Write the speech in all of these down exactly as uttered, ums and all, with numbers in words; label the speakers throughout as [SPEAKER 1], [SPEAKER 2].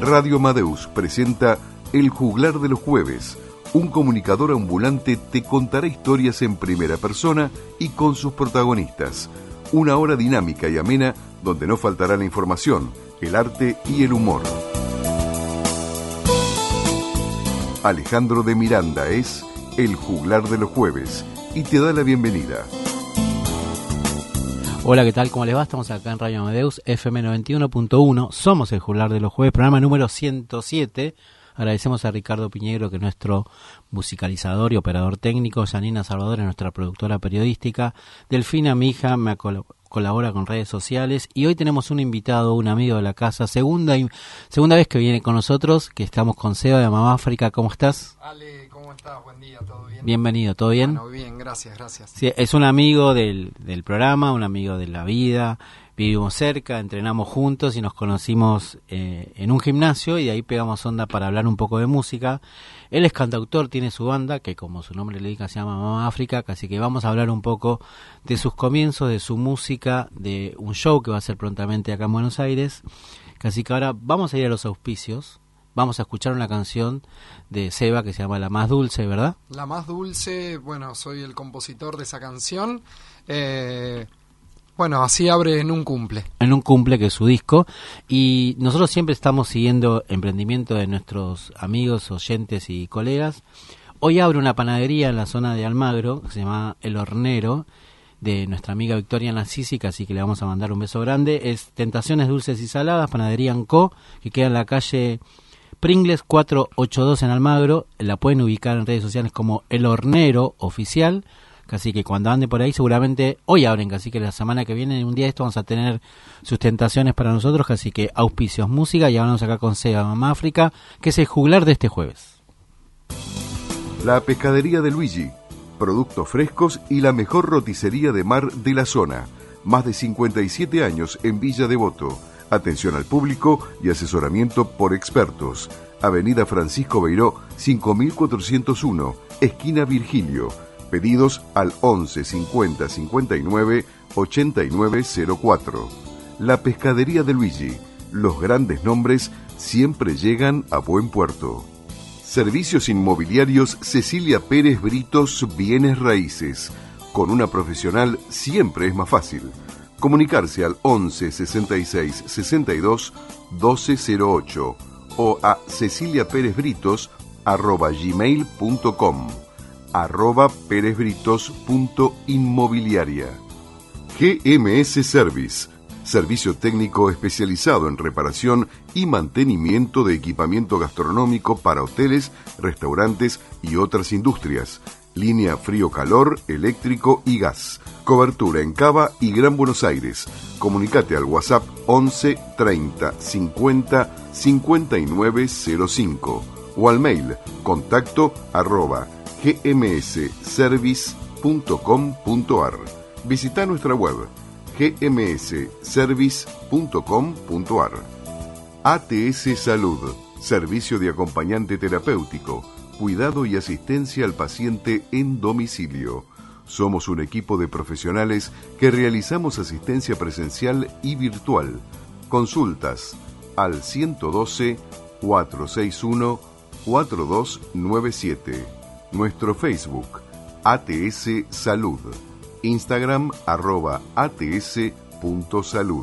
[SPEAKER 1] Radio Amadeus presenta El Juglar de los Jueves. Un comunicador ambulante te contará historias en primera persona y con sus protagonistas. Una hora dinámica y amena donde no faltará la información, el arte y el humor. Alejandro de Miranda es El Juglar de los Jueves y te da la bienvenida.
[SPEAKER 2] Hola, ¿qué tal? ¿Cómo les va? Estamos acá en Radio Amadeus, F M noventa y uno punto uno. Somos El Juglar de los Jueves, programa número ciento siete. Agradecemos a Ricardo Piñeiro, que es nuestro musicalizador y operador técnico. Janina Salvador es nuestra productora periodística. Delfina, mi hija, me col- colabora con redes sociales. Y hoy tenemos un invitado, un amigo de la casa. Segunda, segunda vez que viene con nosotros, que estamos con Seba de Mamá África. ¿Cómo estás?
[SPEAKER 3] Ale, ¿cómo estás? Buen día, ¿todo bien?
[SPEAKER 2] Bienvenido, ¿todo bien?
[SPEAKER 3] Bueno, bien, gracias, gracias.
[SPEAKER 2] Sí, es un amigo del, del programa, un amigo de la vida. Vivimos cerca, entrenamos juntos y nos conocimos eh, en un gimnasio y de ahí pegamos onda para hablar un poco de música. Él es cantautor, tiene su banda, que como su nombre le indica se llama Mamá África, así que vamos a hablar un poco de sus comienzos, de su música, de un show que va a ser prontamente acá en Buenos Aires. Así que ahora vamos a ir a los auspicios, vamos a escuchar una canción de Seba que se llama La Más Dulce, ¿verdad?
[SPEAKER 3] La Más Dulce, bueno, soy el compositor de esa canción. Eh... Bueno, así abre En un cumple.
[SPEAKER 2] En un cumple, que es su disco. Y nosotros siempre estamos siguiendo emprendimiento de nuestros amigos, oyentes y colegas. Hoy abre una panadería en la zona de Almagro, que se llama El Hornero, de nuestra amiga Victoria Nasísica, así que le vamos a mandar un beso grande. Es Tentaciones Dulces y Saladas, Panadería Anco, que queda en la calle Pringles cuatrocientos ochenta y dos en Almagro. La pueden ubicar en redes sociales como El Hornero Oficial. Así que cuando ande por ahí, seguramente hoy abren, así que la semana que viene, un día de esto, vamos a tener sus tentaciones para nosotros. Así que auspicios, música, y hablamos acá con Seba Mamá África, que es el juglar de este jueves.
[SPEAKER 1] La Pescadería de Luigi, productos frescos y la mejor roticería de mar de la zona. Más de cincuenta y siete años en Villa Devoto. Atención al público y asesoramiento por expertos. Avenida Francisco Beiró, cinco mil cuatrocientos uno, esquina Virgilio. Pedidos al once cincuenta cincuenta y nueve ochenta y nueve cero cuatro. La Pescadería de Luigi. Los grandes nombres siempre llegan a buen puerto. Servicios inmobiliarios Cecilia Pérez Britos Bienes Raíces. Con una profesional siempre es más fácil. Comunicarse al once sesenta y seis sesenta y dos doce cero ocho o a ceciliaperezbritos arroba gmail punto com. arroba perezbritos.inmobiliaria. G M S Service, servicio técnico especializado en reparación y mantenimiento de equipamiento gastronómico para hoteles, restaurantes y otras industrias. Línea frío-calor, eléctrico y gas. Cobertura en Cava y Gran Buenos Aires. Comunicate al WhatsApp once treinta cincuenta cincuenta y nueve cero cinco o al mail contacto arroba gmsservice punto com punto ar. Visita nuestra web gmsservice punto com punto ar. A T S Salud, servicio de acompañante terapéutico, cuidado y asistencia al paciente en domicilio. Somos un equipo de profesionales que realizamos asistencia presencial y virtual. Consultas al ciento doce, cuatrocientos sesenta y uno, cuarenta y dos noventa y siete. Nuestro Facebook, A T S Salud. Instagram, arroba ats.salud.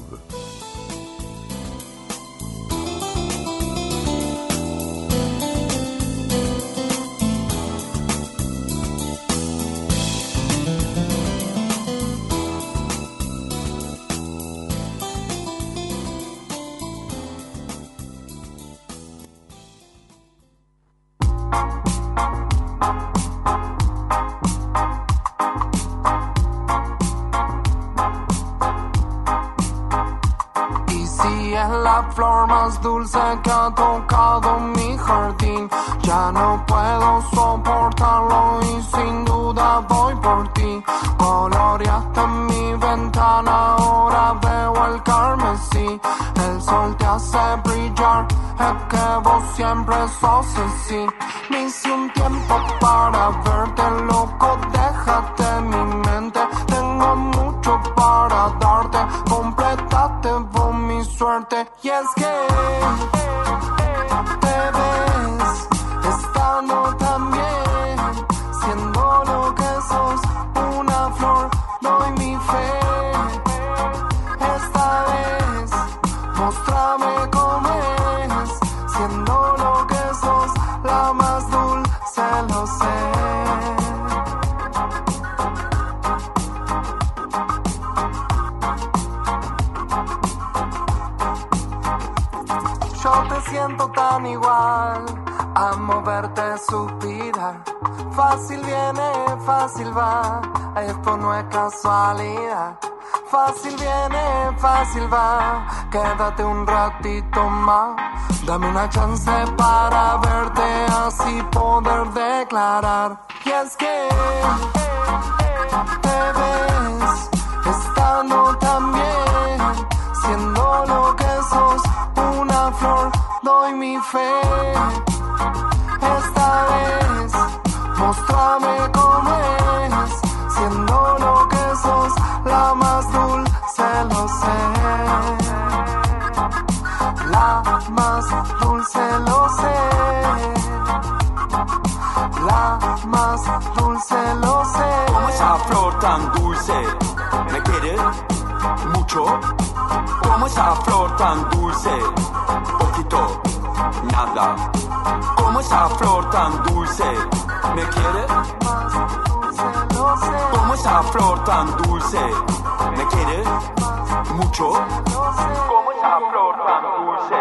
[SPEAKER 4] Flor más dulce que ha tocado mi jardín. Ya no puedo soportarlo y sin duda voy por ti. Coloreaste mi ventana, ahora veo el carmesí. El sol te hace brillar, es que vos siempre sos así. Me hice un tiempo para verte, loco, déjate mi mente. Tengo mucho para darte, complétate vos mi mi suerte. Y es que te ves estando tan bien, siendo lo que sos, una flor, doy mi fe. Esta vez, mostrame cómo es, siendo lo que sos, la más dulce, lo sé. Yo te siento tan igual, amo verte suspirar. Fácil viene, fácil va, esto no es casualidad. Fácil viene, fácil va, quédate un ratito más. Dame una chance para verte, así poder declarar. Y es que te ves estando tan bien, siendo lo que sos, una flor, doy mi fe. Esta vez, mostrame cómo es, siendo lo que sos, la más dulce, lo sé. La más dulce, lo sé. La más dulce, lo sé.
[SPEAKER 5] Como esa flor tan dulce, ¿me quieres? Mucho. Como esa flor tan dulce, poquito, nada. Como esa flor tan dulce, ¿me quieres? Como esa flor tan dulce, ¿me quieres? Mucho. Como esa flor tan dulce.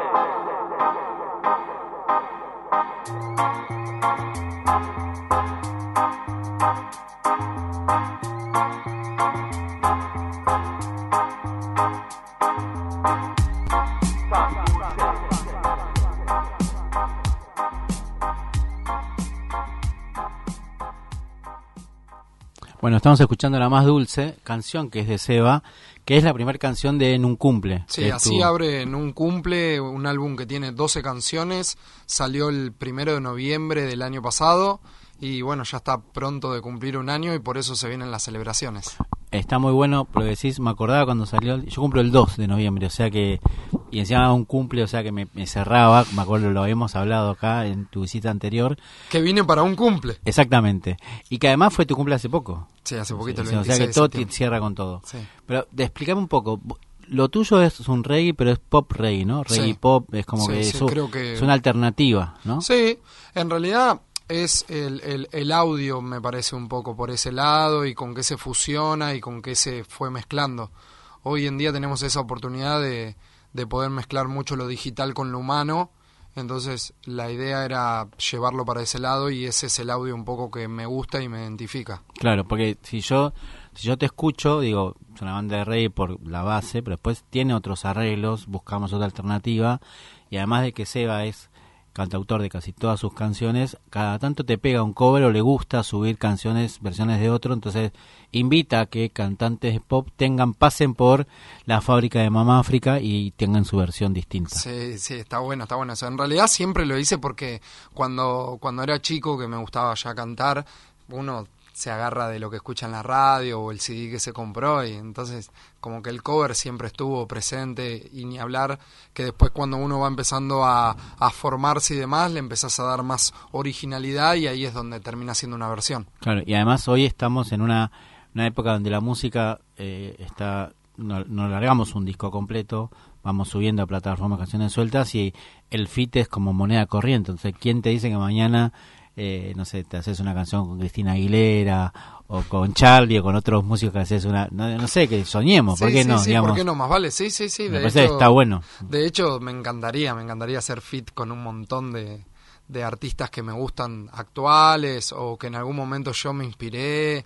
[SPEAKER 2] Bueno, estamos escuchando La Más Dulce, canción que es de Seba, que es la primera canción de En un Cumple.
[SPEAKER 3] Sí, así
[SPEAKER 2] tu...
[SPEAKER 3] abre En un Cumple, un álbum que tiene doce canciones, salió el primero de noviembre del año pasado y bueno, ya está pronto de cumplir un año y por eso se vienen las celebraciones.
[SPEAKER 2] Está muy bueno, pero decís, me acordaba cuando salió, yo cumplo el dos de noviembre, o sea que, y encima un cumple, o sea que me, me cerraba, me acuerdo, lo habíamos hablado acá en tu visita anterior.
[SPEAKER 3] Que vine para un cumple.
[SPEAKER 2] Exactamente, y que además fue tu cumple hace poco.
[SPEAKER 3] Sí, hace poquito,
[SPEAKER 2] sí,
[SPEAKER 3] el
[SPEAKER 2] o sea que todo te cierra con todo.
[SPEAKER 3] Sí.
[SPEAKER 2] Pero de, explícame un poco, lo tuyo es un reggae, pero es pop reggae, ¿no? Reggae
[SPEAKER 3] Sí.
[SPEAKER 2] pop, es como
[SPEAKER 3] Sí,
[SPEAKER 2] que,
[SPEAKER 3] sí,
[SPEAKER 2] es, un-
[SPEAKER 3] creo que-
[SPEAKER 2] es una alternativa, ¿no?
[SPEAKER 3] Sí, en realidad es el, el, el audio, me parece un poco por ese lado y con qué se fusiona y con qué se fue mezclando. Hoy en día tenemos esa oportunidad de, de poder mezclar mucho lo digital con lo humano, entonces la idea era llevarlo para ese lado y ese es el audio un poco que me gusta y me identifica.
[SPEAKER 2] Claro, porque si yo si yo te escucho, digo, es una banda de reggae por la base, pero después tiene otros arreglos, buscamos otra alternativa, y además de que Seba es cantautor de casi todas sus canciones, cada tanto te pega un cover o le gusta subir canciones, versiones de otro, entonces invita a que cantantes de pop tengan, pasen por la fábrica de Mamá África y tengan su versión distinta.
[SPEAKER 3] Sí, sí, está bueno, está bueno. O sea, en realidad siempre lo hice porque cuando, cuando era chico, que me gustaba ya cantar, uno se agarra de lo que escucha en la radio o el C D que se compró y entonces como que el cover siempre estuvo presente y ni hablar que después cuando uno va empezando a, a formarse y demás le empezás a dar más originalidad y ahí es donde termina siendo una versión.
[SPEAKER 2] Claro, y además hoy estamos en una, una época donde la música eh, está, no, no largamos un disco completo, vamos subiendo a plataformas canciones sueltas y el feat es como moneda corriente, entonces ¿quién te dice que mañana Eh, no sé, te haces una canción con Cristina Aguilera o con Charlie o con otros músicos que haces una, no, no sé, que soñemos, ¿por
[SPEAKER 3] Sí,
[SPEAKER 2] qué
[SPEAKER 3] sí,
[SPEAKER 2] no?
[SPEAKER 3] sí,
[SPEAKER 2] Digamos,
[SPEAKER 3] ¿por qué no? Más vale, sí, sí, sí.
[SPEAKER 2] me
[SPEAKER 3] De
[SPEAKER 2] parece
[SPEAKER 3] hecho,
[SPEAKER 2] que está bueno.
[SPEAKER 3] De hecho, me encantaría, me encantaría hacer fit con un montón de, de artistas que me gustan actuales o que en algún momento yo me inspiré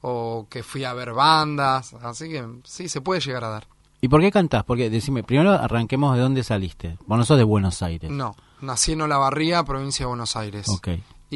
[SPEAKER 3] o que fui a ver bandas, así que sí, se puede llegar a dar.
[SPEAKER 2] ¿Y por qué cantás? Porque, decime, primero arranquemos de dónde saliste. Vos no sos de Buenos Aires.
[SPEAKER 3] No, nací en Olavarría, provincia de Buenos Aires.
[SPEAKER 2] Ok.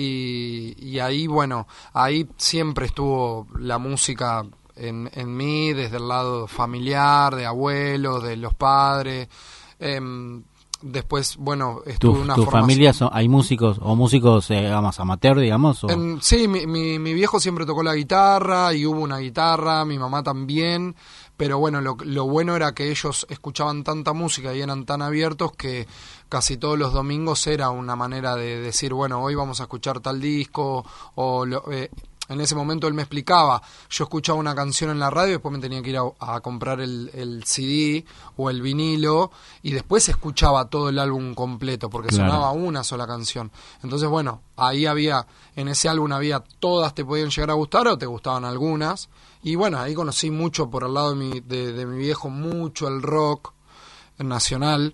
[SPEAKER 3] Y, y ahí, bueno, ahí siempre estuvo la música en, en mí, desde el lado familiar, de abuelos, de los padres. Em, después, bueno, estuve
[SPEAKER 2] ¿Tu,
[SPEAKER 3] una
[SPEAKER 2] tu
[SPEAKER 3] formación-
[SPEAKER 2] familia son, hay músicos o músicos, eh, digamos, amateur, digamos? O...
[SPEAKER 3] En- sí, mi, mi, mi viejo siempre tocó la guitarra y hubo una guitarra, mi mamá también, pero bueno, lo, lo bueno era que ellos escuchaban tanta música y eran tan abiertos que casi todos los domingos era una manera de decir, bueno, hoy vamos a escuchar tal disco, o lo, eh, en ese momento él me explicaba, yo escuchaba una canción en la radio y después me tenía que ir a, a comprar el, el C D o el vinilo y después escuchaba todo el álbum completo porque
[SPEAKER 2] Claro.
[SPEAKER 3] sonaba una sola canción. Entonces, bueno, ahí había, en ese álbum había todas te podían llegar a gustar o te gustaban algunas. Y bueno, ahí conocí mucho por el lado de mi, de, de mi viejo, mucho el rock nacional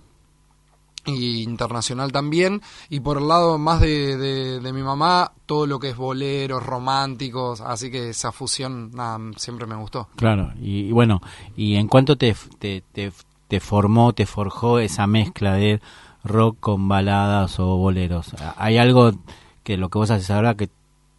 [SPEAKER 3] y internacional también, y por el lado más de, de, de mi mamá, todo lo que es boleros, románticos, así que esa fusión nada, siempre me gustó.
[SPEAKER 2] Claro, y, y bueno, ¿y en cuánto te, te, te, te formó, te forjó esa mezcla de rock con baladas o boleros? ¿Hay algo que lo que vos haces ahora que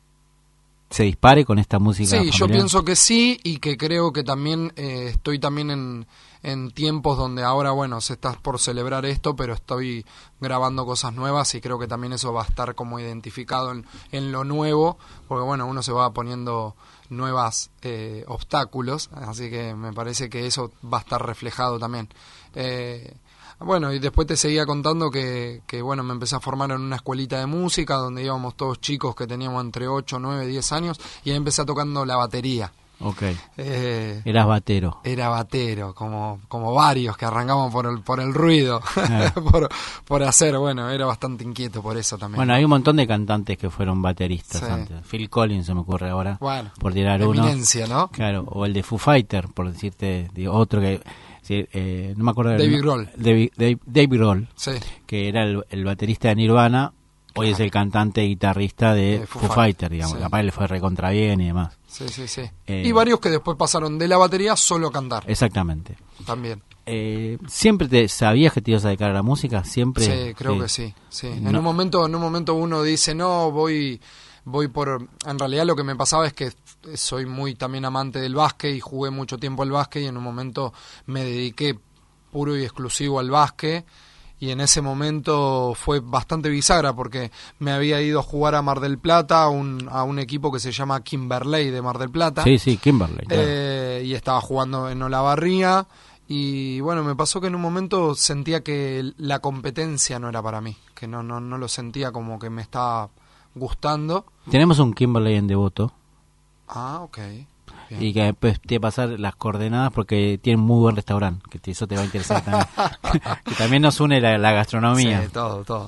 [SPEAKER 2] se dispare con esta música
[SPEAKER 3] Sí,
[SPEAKER 2] familiar?
[SPEAKER 3] yo pienso que sí, y que creo que también eh, estoy también en, en tiempos donde ahora, bueno, se está por celebrar esto, pero estoy grabando cosas nuevas y creo que también eso va a estar como identificado en, en lo nuevo, porque bueno, uno se va poniendo nuevas eh, obstáculos, así que me parece que eso va a estar reflejado también. Eh, Bueno, y después te seguía contando que, que, bueno, me empecé a formar en una escuelita de música donde íbamos todos chicos que teníamos entre ocho, nueve, diez años, y ahí empecé tocando la batería.
[SPEAKER 2] Ok,
[SPEAKER 3] Eh,
[SPEAKER 2] eras batero.
[SPEAKER 3] era batero, como, como varios que arrancamos por el, por el ruido,
[SPEAKER 2] Ah.
[SPEAKER 3] por, por hacer, bueno, era bastante inquieto por eso también.
[SPEAKER 2] Bueno, hay un montón de cantantes que fueron bateristas
[SPEAKER 3] Sí.
[SPEAKER 2] antes. Phil Collins se me ocurre ahora,
[SPEAKER 3] Bueno,
[SPEAKER 2] por tirar uno.
[SPEAKER 3] eminencia, ¿no?
[SPEAKER 2] Claro, o el de Foo Fighter, por decirte, digo, otro que... sí, eh, no me acuerdo del
[SPEAKER 3] David
[SPEAKER 2] no-
[SPEAKER 3] Grohl.
[SPEAKER 2] David, David, David Grohl,
[SPEAKER 3] Sí,
[SPEAKER 2] que era el, el baterista de Nirvana, hoy es el cantante y guitarrista de
[SPEAKER 3] De Foo
[SPEAKER 2] Foo,
[SPEAKER 3] Fighter,
[SPEAKER 2] Fighter, digamos.
[SPEAKER 3] sí.
[SPEAKER 2] Capaz le fue recontra bien y demás.
[SPEAKER 3] sí, sí, sí.
[SPEAKER 2] Eh,
[SPEAKER 3] y varios que después pasaron de la batería solo a cantar,
[SPEAKER 2] Exactamente.
[SPEAKER 3] también.
[SPEAKER 2] Eh, ¿Siempre te sabías que te ibas a dedicar a la música? ¿Siempre?
[SPEAKER 3] Sí, creo que sí, sí. En
[SPEAKER 2] No.
[SPEAKER 3] un momento, en un momento uno dice, no, voy, voy por... En realidad lo que me pasaba es que soy muy también amante del básquet y jugué mucho tiempo al básquet, y en un momento me dediqué puro y exclusivo al básquet, y en ese momento fue bastante bisagra porque me había ido a jugar a Mar del Plata, a un, a un equipo que se llama Kimberley de Mar del Plata.
[SPEAKER 2] Sí, sí, Kimberley. claro.
[SPEAKER 3] Eh, y estaba jugando en Olavarría, y bueno, me pasó que en un momento sentía que la competencia no era para mí, que no no no lo sentía como que me estaba gustando.
[SPEAKER 2] Tenemos un Kimberley en Devoto
[SPEAKER 3] Ah, ok. Bien.
[SPEAKER 2] y que después te voy a pasar las coordenadas porque tiene un muy buen restaurante, que te- eso te va a interesar también. Que también nos une la, la gastronomía.
[SPEAKER 3] Sí, todo, todo.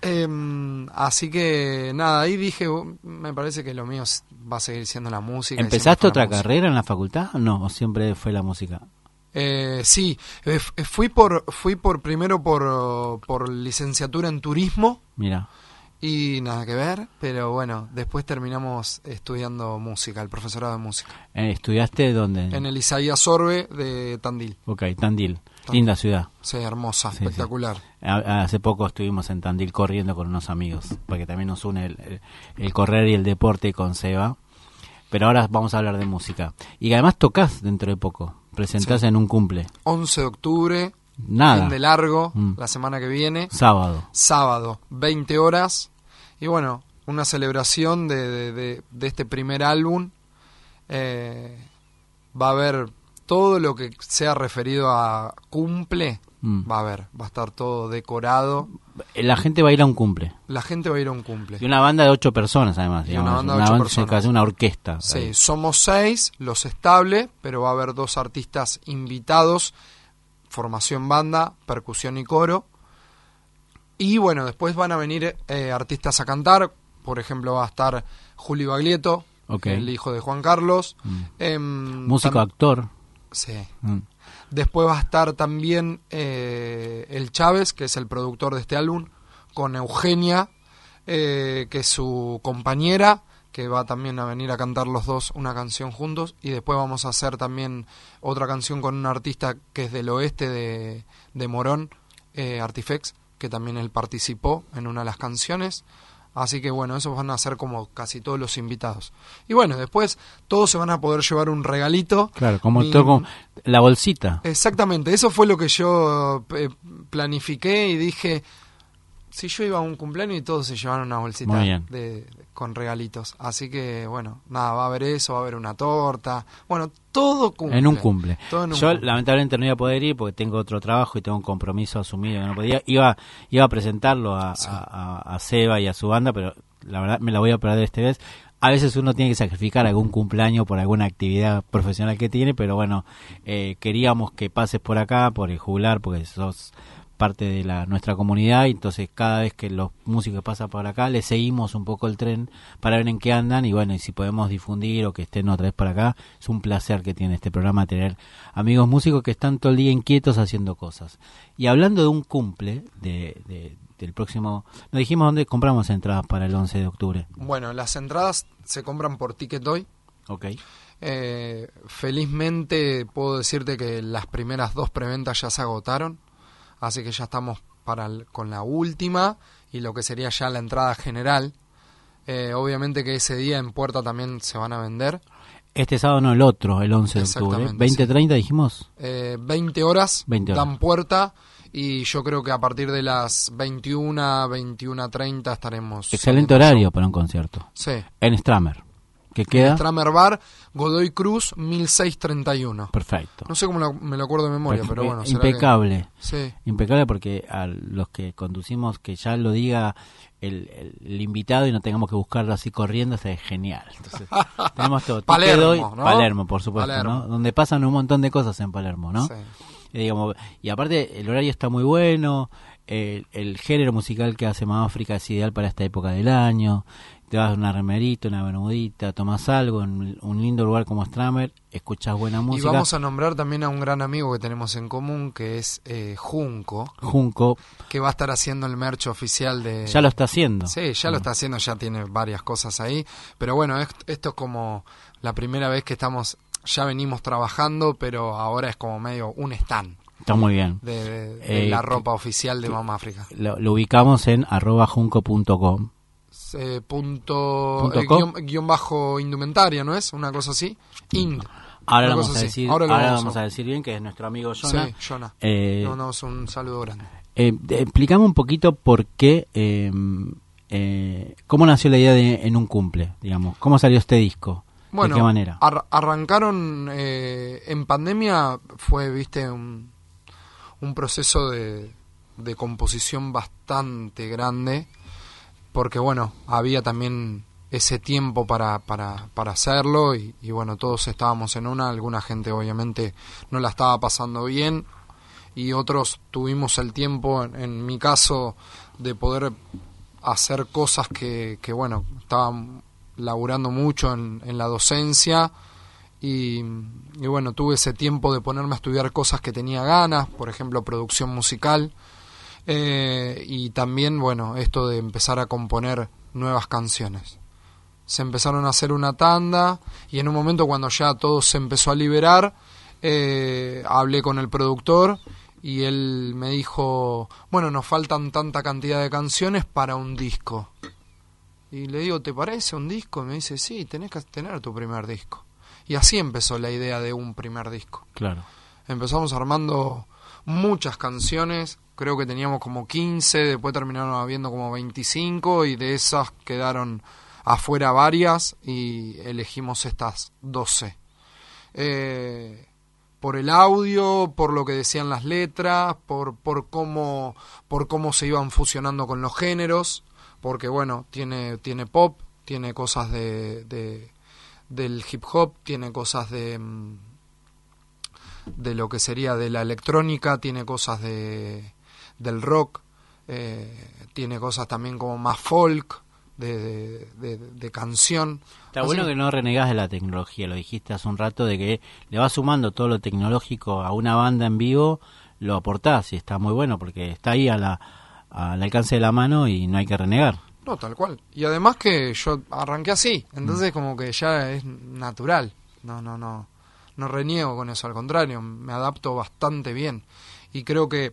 [SPEAKER 3] Eh, así que nada, ahí dije, uh, me parece que lo mío es- va a seguir siendo la música. y siempre
[SPEAKER 2] ¿Empezaste
[SPEAKER 3] fue la
[SPEAKER 2] otra
[SPEAKER 3] música.
[SPEAKER 2] carrera en la facultad o no? ¿O siempre fue la música?
[SPEAKER 3] Eh, sí, eh, f- fui por fui por primero por, por licenciatura en turismo.
[SPEAKER 2] Mira.
[SPEAKER 3] Y nada que ver, pero bueno, después terminamos estudiando música, el profesorado de música,
[SPEAKER 2] Eh, ¿Estudiaste dónde?
[SPEAKER 3] en el Isaías Sorbe de Tandil.
[SPEAKER 2] Ok, Tandil. Linda ciudad.
[SPEAKER 3] Sí, hermosa,
[SPEAKER 2] Sí, sí.
[SPEAKER 3] espectacular.
[SPEAKER 2] A- Hace poco estuvimos en Tandil corriendo con unos amigos, porque también nos une el, el- el correr y el deporte con Seba. Pero ahora vamos a hablar de música. Y además tocas dentro de poco, presentás
[SPEAKER 3] Sí.
[SPEAKER 2] en un cumple.
[SPEAKER 3] once de octubre,
[SPEAKER 2] Nada,
[SPEAKER 3] fin de largo,
[SPEAKER 2] Mm.
[SPEAKER 3] la semana que viene,
[SPEAKER 2] sábado.
[SPEAKER 3] sábado, veinte horas. Y bueno, una celebración de, de, de- de este primer álbum. Eh, va a haber todo lo que sea referido a cumple,
[SPEAKER 2] Mm.
[SPEAKER 3] va a haber, va a estar todo decorado.
[SPEAKER 2] La gente va a ir a un cumple.
[SPEAKER 3] La gente va a ir a un cumple.
[SPEAKER 2] Y una banda de ocho personas además.
[SPEAKER 3] Y
[SPEAKER 2] digamos.
[SPEAKER 3] una banda de ocho personas.
[SPEAKER 2] casi una orquesta.
[SPEAKER 3] Sí,
[SPEAKER 2] ahí.
[SPEAKER 3] somos seis, los estables, pero va a haber dos artistas invitados, formación banda, percusión y coro. Y bueno, después van a venir eh, artistas a cantar, por ejemplo va a estar Juli Baglietto,
[SPEAKER 2] Ok.
[SPEAKER 3] el hijo de Juan Carlos.
[SPEAKER 2] Mm.
[SPEAKER 3] Em,
[SPEAKER 2] Músico,
[SPEAKER 3] tam-
[SPEAKER 2] actor.
[SPEAKER 3] Sí.
[SPEAKER 2] Mm.
[SPEAKER 3] Después va a estar también eh, el Chávez, que es el productor de este álbum, con Eugenia, eh, que es su compañera, que va también a venir a cantar los dos una canción juntos. Y después vamos a hacer también otra canción con un artista que es del oeste de, de Morón, eh, Artifex, que también él participó en una de las canciones. Así que bueno, esos van a ser como casi todos los invitados. Y bueno, después todos se van a poder llevar un regalito.
[SPEAKER 2] Claro, como
[SPEAKER 3] Mi-
[SPEAKER 2] toco la bolsita.
[SPEAKER 3] Exactamente, eso fue lo que yo eh, planifiqué y dije, Si yo iba a un cumpleaños y todos se llevaron una bolsita
[SPEAKER 2] Muy bien.
[SPEAKER 3] de, con regalitos. Así que, bueno, nada, va a haber eso, va a haber una torta. Bueno, todo cumple.
[SPEAKER 2] En un cumple.
[SPEAKER 3] Todo en un
[SPEAKER 2] Yo
[SPEAKER 3] cumple.
[SPEAKER 2] lamentablemente no iba a poder ir porque tengo otro trabajo y tengo un compromiso asumido que no podía. Iba iba a presentarlo a,
[SPEAKER 3] Sí.
[SPEAKER 2] a, a, a Seba y a su banda, pero la verdad me la voy a perder esta vez. A veces uno tiene que sacrificar algún cumpleaños por alguna actividad profesional que tiene, pero bueno, eh, queríamos que pases por acá, por el jugular, porque sos parte de la nuestra comunidad, y entonces cada vez que los músicos pasan por acá le seguimos un poco el tren para ver en qué andan, y bueno, y si podemos difundir o que estén otra vez por acá, es un placer que tiene este programa tener amigos músicos que están todo el día inquietos haciendo cosas. Y hablando de un cumple de, de del próximo, nos dijimos dónde compramos entradas para el once de octubre.
[SPEAKER 3] Bueno, las entradas se compran por Ticket Hoy.
[SPEAKER 2] Ok.
[SPEAKER 3] Eh, felizmente puedo decirte que las primeras dos preventas ya se agotaron, así que ya estamos para el- con la última y lo que sería ya la entrada general. Eh, obviamente que ese día en puerta también se van a vender.
[SPEAKER 2] Este sábado no, el otro, el once de octubre.
[SPEAKER 3] Exactamente,
[SPEAKER 2] veinte treinta dijimos.
[SPEAKER 3] Eh, veinte horas
[SPEAKER 2] veinte horas.
[SPEAKER 3] dan puerta y yo creo que a partir de las veintiuna, veintiuna treinta estaremos.
[SPEAKER 2] Excelente
[SPEAKER 3] saliendo.
[SPEAKER 2] horario para un concierto.
[SPEAKER 3] Sí.
[SPEAKER 2] En Stramer. ¿Qué queda?
[SPEAKER 3] Stramer Bar, Godoy Cruz, mil seiscientos treinta y uno.
[SPEAKER 2] Perfecto.
[SPEAKER 3] No sé cómo lo- me lo acuerdo de memoria, pero bueno. será que-
[SPEAKER 2] Impecable.
[SPEAKER 3] Sí.
[SPEAKER 2] Impecable, porque a los que conducimos, que ya lo diga el, el- el invitado y no tengamos que buscarlo así corriendo, es genial. Entonces, tenemos todo. Ticket
[SPEAKER 3] Palermo,
[SPEAKER 2] Hoy-
[SPEAKER 3] ¿no?
[SPEAKER 2] Palermo, por supuesto,
[SPEAKER 3] Palermo.
[SPEAKER 2] ¿no? Donde pasan un montón de cosas en Palermo, ¿no?
[SPEAKER 3] Sí.
[SPEAKER 2] Y, digamos, y aparte el horario está muy bueno, el, el género musical que hace Máfrica es ideal para esta época del año. Te vas a una remerita, una bermudita, tomas algo en un lindo lugar como Stramer, escuchas buena
[SPEAKER 3] Y
[SPEAKER 2] música.
[SPEAKER 3] vamos a nombrar también a un gran amigo que tenemos en común, que es eh, Junco,
[SPEAKER 2] Junco
[SPEAKER 3] que va a estar haciendo el merch oficial de...
[SPEAKER 2] ya lo está haciendo.
[SPEAKER 3] Sí, ya lo está haciendo, ya tiene varias cosas ahí. Pero bueno, est- esto es como la primera vez que estamos, ya venimos trabajando, pero ahora es como medio un stand
[SPEAKER 2] Está muy bien.
[SPEAKER 3] de, de- de
[SPEAKER 2] Eh,
[SPEAKER 3] la
[SPEAKER 2] que-
[SPEAKER 3] ropa oficial de Mama África.
[SPEAKER 2] Lo, lo ubicamos en arroba junco punto com.
[SPEAKER 3] Eh, punto,
[SPEAKER 2] Punto
[SPEAKER 3] eh,
[SPEAKER 2] com.
[SPEAKER 3] guión, guión bajo indumentaria, ¿no es? Una cosa así. Ind.
[SPEAKER 2] Ahora
[SPEAKER 3] Una
[SPEAKER 2] lo
[SPEAKER 3] cosa
[SPEAKER 2] vamos a
[SPEAKER 3] así.
[SPEAKER 2] decir,
[SPEAKER 3] Ahora
[SPEAKER 2] ahora
[SPEAKER 3] lo
[SPEAKER 2] lo
[SPEAKER 3] vamos
[SPEAKER 2] vamos
[SPEAKER 3] a-
[SPEAKER 2] a decir bien, que es nuestro amigo Jonah.
[SPEAKER 3] Sí, Jonah.
[SPEAKER 2] Eh,
[SPEAKER 3] Le mandamos un saludo grande.
[SPEAKER 2] eh, de- explicame un poquito por qué, eh, eh, cómo nació la idea de En un cumple, digamos. ¿Cómo salió este disco?
[SPEAKER 3] Bueno,
[SPEAKER 2] ¿De qué manera?
[SPEAKER 3] ar- arrancaron eh, en pandemia, fue, viste, un, un proceso de, de composición bastante grande, porque bueno, había también ese tiempo para, para, para hacerlo y, y bueno, todos estábamos en una, alguna gente obviamente no la estaba pasando bien y otros tuvimos el tiempo, en, en mi caso, de poder hacer cosas que, que bueno, estaban laburando mucho en, en la docencia y, y bueno, tuve ese tiempo de ponerme a estudiar cosas que tenía ganas, por ejemplo, producción musical, eh, y también, bueno, esto de empezar a componer nuevas canciones. Se empezaron a hacer una tanda y en un momento cuando ya todo se empezó a liberar, eh, hablé con el productor y él me dijo, bueno, nos faltan tanta cantidad de canciones para un disco. Y le digo, ¿te parece un disco? Y me dice, sí, tenés que tener tu primer disco. Y así empezó la idea de un primer disco.
[SPEAKER 2] Claro.
[SPEAKER 3] Empezamos armando muchas canciones, creo que teníamos como quince, después terminaron habiendo como veinticinco y de esas quedaron afuera varias y elegimos estas doce. Eh, por el audio, por lo que decían las letras, por, por, cómo, por cómo se iban fusionando con los géneros, porque bueno, tiene, tiene pop, tiene cosas de, de del hip hop, tiene cosas de... mm, de lo que sería de la electrónica, tiene cosas de del rock, eh, tiene cosas también como más folk, de, de, de, de canción.
[SPEAKER 2] Está
[SPEAKER 3] Así
[SPEAKER 2] bueno que no renegás de la tecnología, lo dijiste hace un rato, de que le vas sumando todo lo tecnológico a una banda en vivo, lo aportás y está muy bueno porque está ahí a la, al alcance de la mano y no hay que renegar.
[SPEAKER 3] No, tal cual. Y además que yo arranqué así, entonces como que ya es natural. No, no, no. No reniego con eso, al contrario, me adapto bastante bien. Y creo que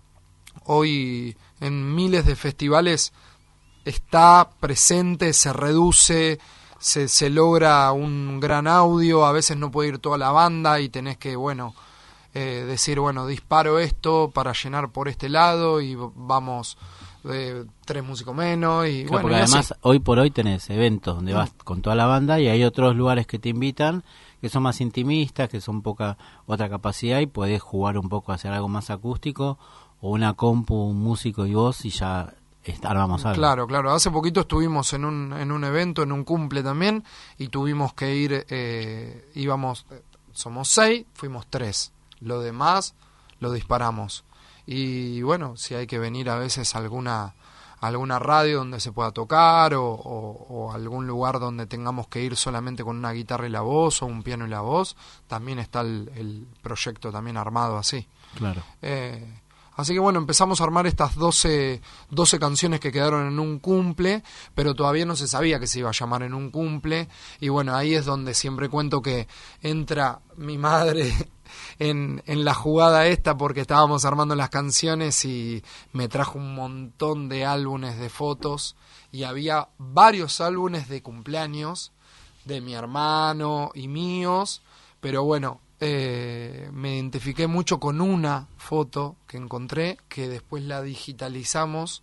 [SPEAKER 3] hoy en miles de festivales está presente, se reduce, se, se logra un gran audio, a veces no puede ir toda la banda y tenés que, bueno, eh, decir, bueno, disparo esto para llenar por este lado y vamos eh, tres músicos menos y
[SPEAKER 2] Claro,
[SPEAKER 3] bueno,
[SPEAKER 2] porque
[SPEAKER 3] y
[SPEAKER 2] además
[SPEAKER 3] así.
[SPEAKER 2] hoy por hoy tenés eventos donde vas con toda la banda y hay otros lugares que te invitan que son más intimistas, que son poca otra capacidad y podés jugar un poco, hacer algo más acústico o una compu, un músico y vos y ya armamos algo.
[SPEAKER 3] Claro, claro. Hace poquito estuvimos en un en un evento, en un cumple también y tuvimos que ir, eh, íbamos, somos seis, fuimos tres. Lo demás lo disparamos. Y bueno, si hay que venir a veces a alguna alguna radio donde se pueda tocar o, o, o algún lugar donde tengamos que ir solamente con una guitarra y la voz o un piano y la voz, también está el, el proyecto también armado así.
[SPEAKER 2] Claro.
[SPEAKER 3] Eh, así que bueno, empezamos a armar estas doce, doce canciones que quedaron en un cumple, pero todavía no se sabía que se iba a llamar En un cumple, y bueno, ahí es donde siempre cuento que entra mi madre en, en la jugada esta, porque estábamos armando las canciones y me trajo un montón de álbumes de fotos y había varios álbumes de cumpleaños de mi hermano y míos, pero bueno, eh, me identifiqué mucho con una foto que encontré, que después la digitalizamos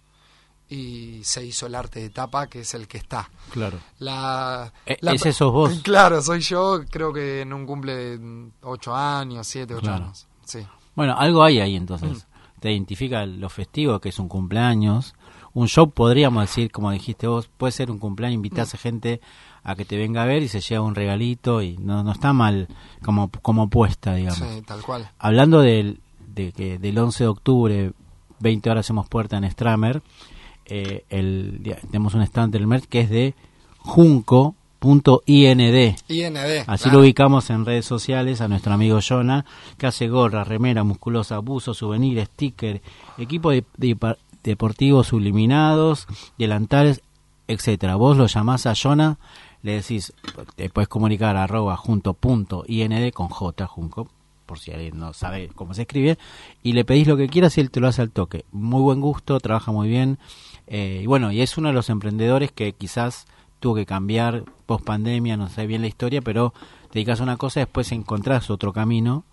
[SPEAKER 3] y se hizo el arte de tapa, que es el que está.
[SPEAKER 2] Claro.
[SPEAKER 3] La,
[SPEAKER 2] E-
[SPEAKER 3] la,
[SPEAKER 2] ese sos vos.
[SPEAKER 3] Claro, soy yo, creo que en un cumple de ocho años, siete, ocho
[SPEAKER 2] Claro.
[SPEAKER 3] años. Sí.
[SPEAKER 2] Bueno, algo hay ahí entonces.
[SPEAKER 3] Mm.
[SPEAKER 2] Te identifica lo festivo, que es un cumpleaños. Un show, podríamos decir, como dijiste vos, puede ser un cumpleaños, invitás a gente a que te venga a ver y se lleva un regalito y no no está mal como como puesta, digamos.
[SPEAKER 3] Sí, tal cual.
[SPEAKER 2] Hablando del, de que del once de octubre, veinte horas hacemos puerta en Stramer, eh, el, tenemos un stand del merch que es de junco punto ind.
[SPEAKER 3] I N D.
[SPEAKER 2] Así
[SPEAKER 3] claro.
[SPEAKER 2] lo ubicamos en redes sociales a nuestro amigo Jonah, que hace gorra, remera, musculosa, buzo, souvenir, sticker, equipo de, de, deportivos subliminados, delantales, etcétera. Vos lo llamás a Jonah, le decís, te puedes comunicar a arroba junto punto ind con J, junco, por si alguien no sabe cómo se escribe, y le pedís lo que quieras y él te lo hace al toque. Muy buen gusto, trabaja muy bien, eh, y bueno, y es uno de los emprendedores que quizás tuvo que cambiar post pandemia, no sé bien la historia, pero te dedicas a una cosa, después encontrás otro camino,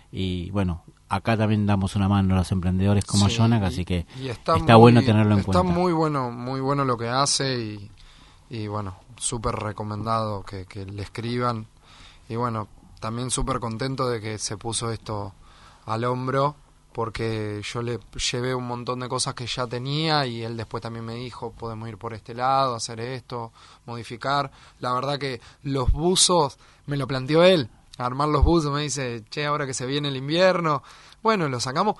[SPEAKER 2] y bueno, acá también damos una mano a los emprendedores como
[SPEAKER 3] Sí,
[SPEAKER 2] Jonah,
[SPEAKER 3] y-
[SPEAKER 2] así que
[SPEAKER 3] y está,
[SPEAKER 2] está
[SPEAKER 3] muy-
[SPEAKER 2] bueno tenerlo en
[SPEAKER 3] está
[SPEAKER 2] cuenta.
[SPEAKER 3] muy bueno, muy bueno lo que hace y, y bueno, súper recomendado que, que le escriban. Y bueno, también súper contento de que se puso esto al hombro, porque yo le llevé un montón de cosas que ya tenía y él después también me dijo, podemos ir por este lado, hacer esto, modificar. La verdad que los buzos me lo planteó él, armar los buzos, me dice, che, ahora que se viene el invierno, bueno, lo sacamos.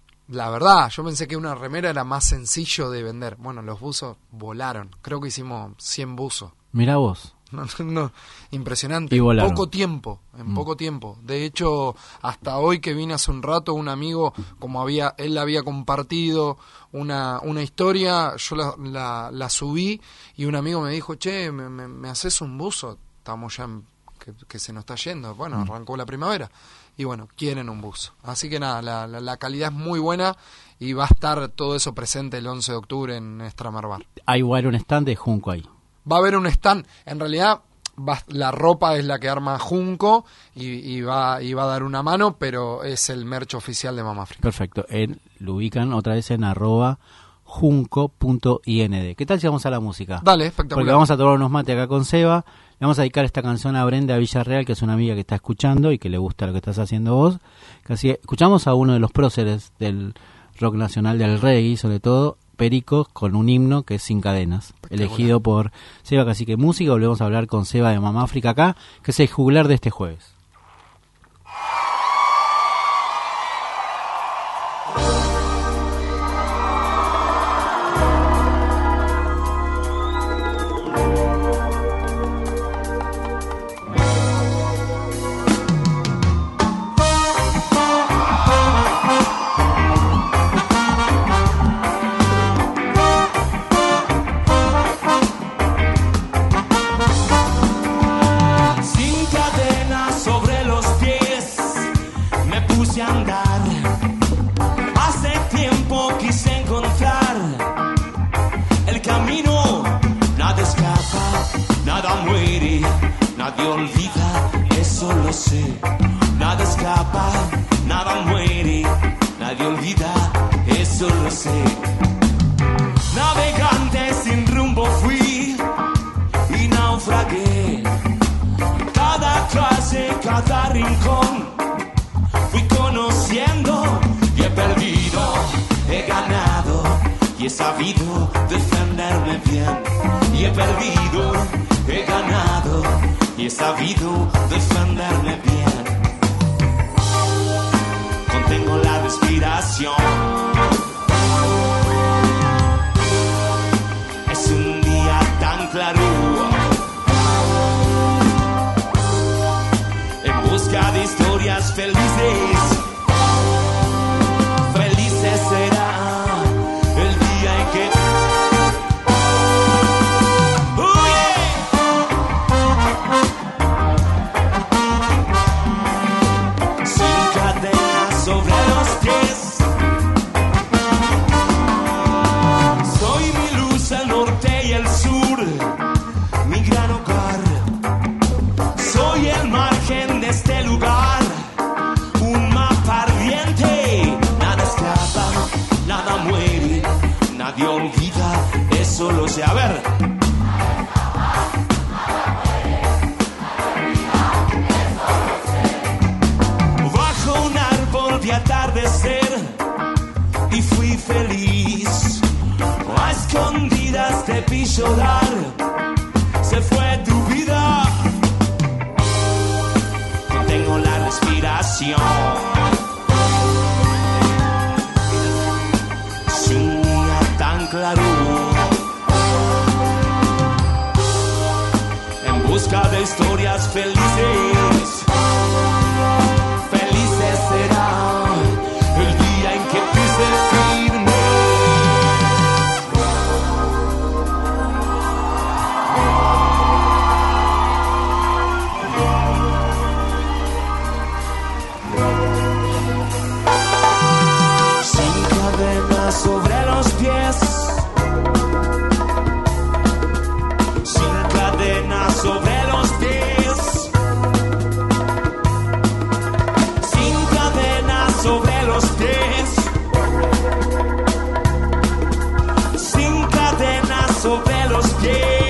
[SPEAKER 3] La verdad, yo pensé que una remera era más sencillo de vender. Bueno, los buzos volaron, creo que hicimos cien buzos.
[SPEAKER 2] Mirá vos.
[SPEAKER 3] No, no, no, impresionante.
[SPEAKER 2] Y
[SPEAKER 3] En
[SPEAKER 2] volaron.
[SPEAKER 3] poco tiempo, en
[SPEAKER 2] Mm.
[SPEAKER 3] poco tiempo. De hecho, hasta hoy que vine hace un rato, un amigo, como había, él había compartido una, una historia, yo la, la, la subí y un amigo me dijo, che, me, me, me haces un buzo. Estamos ya en, que, que se nos está yendo. Bueno,
[SPEAKER 2] Mm.
[SPEAKER 3] arrancó la primavera. Y bueno, quieren un buzo. Así que nada, la, la, la calidad es muy buena y va a estar todo eso presente el once de octubre en Stramer Bar.
[SPEAKER 2] Hay igual un stand de Junco ahí.
[SPEAKER 3] Va a haber un stand, en realidad va, la ropa es la que arma Junco y, y, va, y va a dar una mano, pero es el merch oficial de Mama África.
[SPEAKER 2] Perfecto. En, lo ubican otra vez en arroba junco punto ind. ¿Qué tal si vamos a la música?
[SPEAKER 3] Dale, espectacular.
[SPEAKER 2] Porque vamos a tomar unos mates acá con Seba. Le vamos a dedicar esta canción a Brenda Villarreal, que es una amiga que está escuchando y que le gusta lo que estás haciendo vos. Casi escuchamos a uno de los próceres del rock nacional, del reggae, sobre todo, Pericos, con un himno que es Sin Cadenas, elegido por Seba Cacique Música. Volvemos a hablar con Seba de Mama África acá, que es el juglar de este jueves.
[SPEAKER 6] Sin cadenas sobre los pies me puse a andar. Hace tiempo quise encontrar el camino. Nada escapa, nada muere, nadie olvida, eso lo sé. Nada escapa, nada muere, nadie olvida, eso lo sé. atrás de cada rincón fui conociendo y he perdido, he ganado y he sabido defenderme bien. Y he perdido, he ganado y he sabido defenderme bien. Contengo la respiración. Es un día tan claro. En busca de historias felices. Felices será el día en que sobre los pies. Soy mi luz, el norte y el sur, mi gran hogar. Soy el margen de este lugar, un mapa ardiente. Nada escapa, nada muere, nadie olvida, eso lo sé. A ver. De atardecer y fui feliz. A escondidas te vi llorar. Se fue tu vida. Contengo la respiración. Es un día tan claro. En busca de historias felices. Felices será el día en que pise firme. Sin cadenas sobre los pies. Sin cadenas sobre los pies. Sin cadenas sobre los pies. Sin cadenas sobre los pies.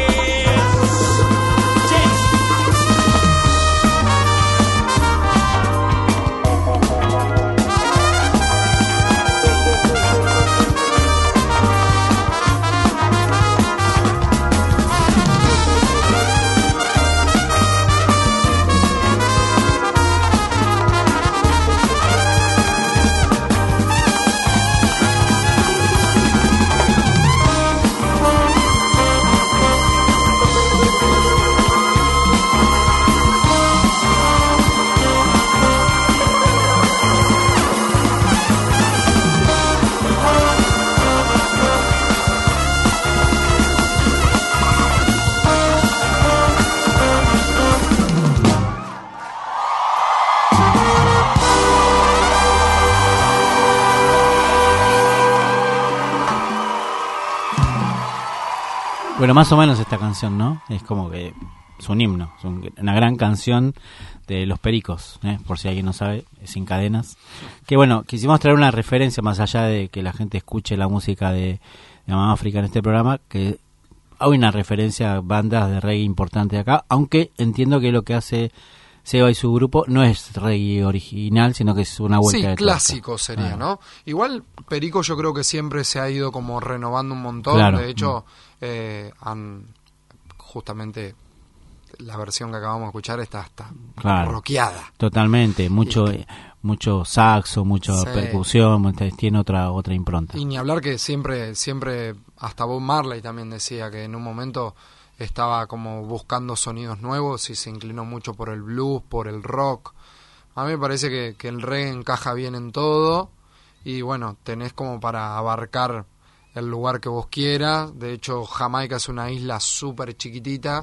[SPEAKER 2] Bueno, más o menos esta canción, ¿no? Es como que es un himno, es un, una gran canción de Los Pericos, ¿eh? Por si alguien no sabe, Sin Cadenas. Que bueno, quisimos traer una referencia más allá de que la gente escuche la música de, de Mamá África en este programa, que hay una referencia a bandas de reggae importante acá, aunque entiendo que lo que hace Seba y su grupo no es reggae original, sino que es una vuelta
[SPEAKER 3] sí,
[SPEAKER 2] de
[SPEAKER 3] clásico
[SPEAKER 2] tuerca.
[SPEAKER 3] sería,
[SPEAKER 2] Ah.
[SPEAKER 3] ¿no? Igual Perico yo creo que siempre se ha ido como renovando un montón.
[SPEAKER 2] Claro.
[SPEAKER 3] De hecho, eh, han justamente la versión que acabamos de escuchar está hasta
[SPEAKER 2] Claro.
[SPEAKER 3] rockeada.
[SPEAKER 2] Totalmente, mucho
[SPEAKER 3] Y-
[SPEAKER 2] mucho saxo, mucha
[SPEAKER 3] Sí.
[SPEAKER 2] percusión, entonces tiene otra otra impronta.
[SPEAKER 3] Y ni hablar que siempre, siempre, hasta Bob Marley también decía que en un momento estaba como buscando sonidos nuevos y se inclinó mucho por el blues, por el rock. A mí me parece que, que el reggae encaja bien en todo y bueno, tenés como para abarcar el lugar que vos quieras. De hecho, Jamaica es una isla súper chiquitita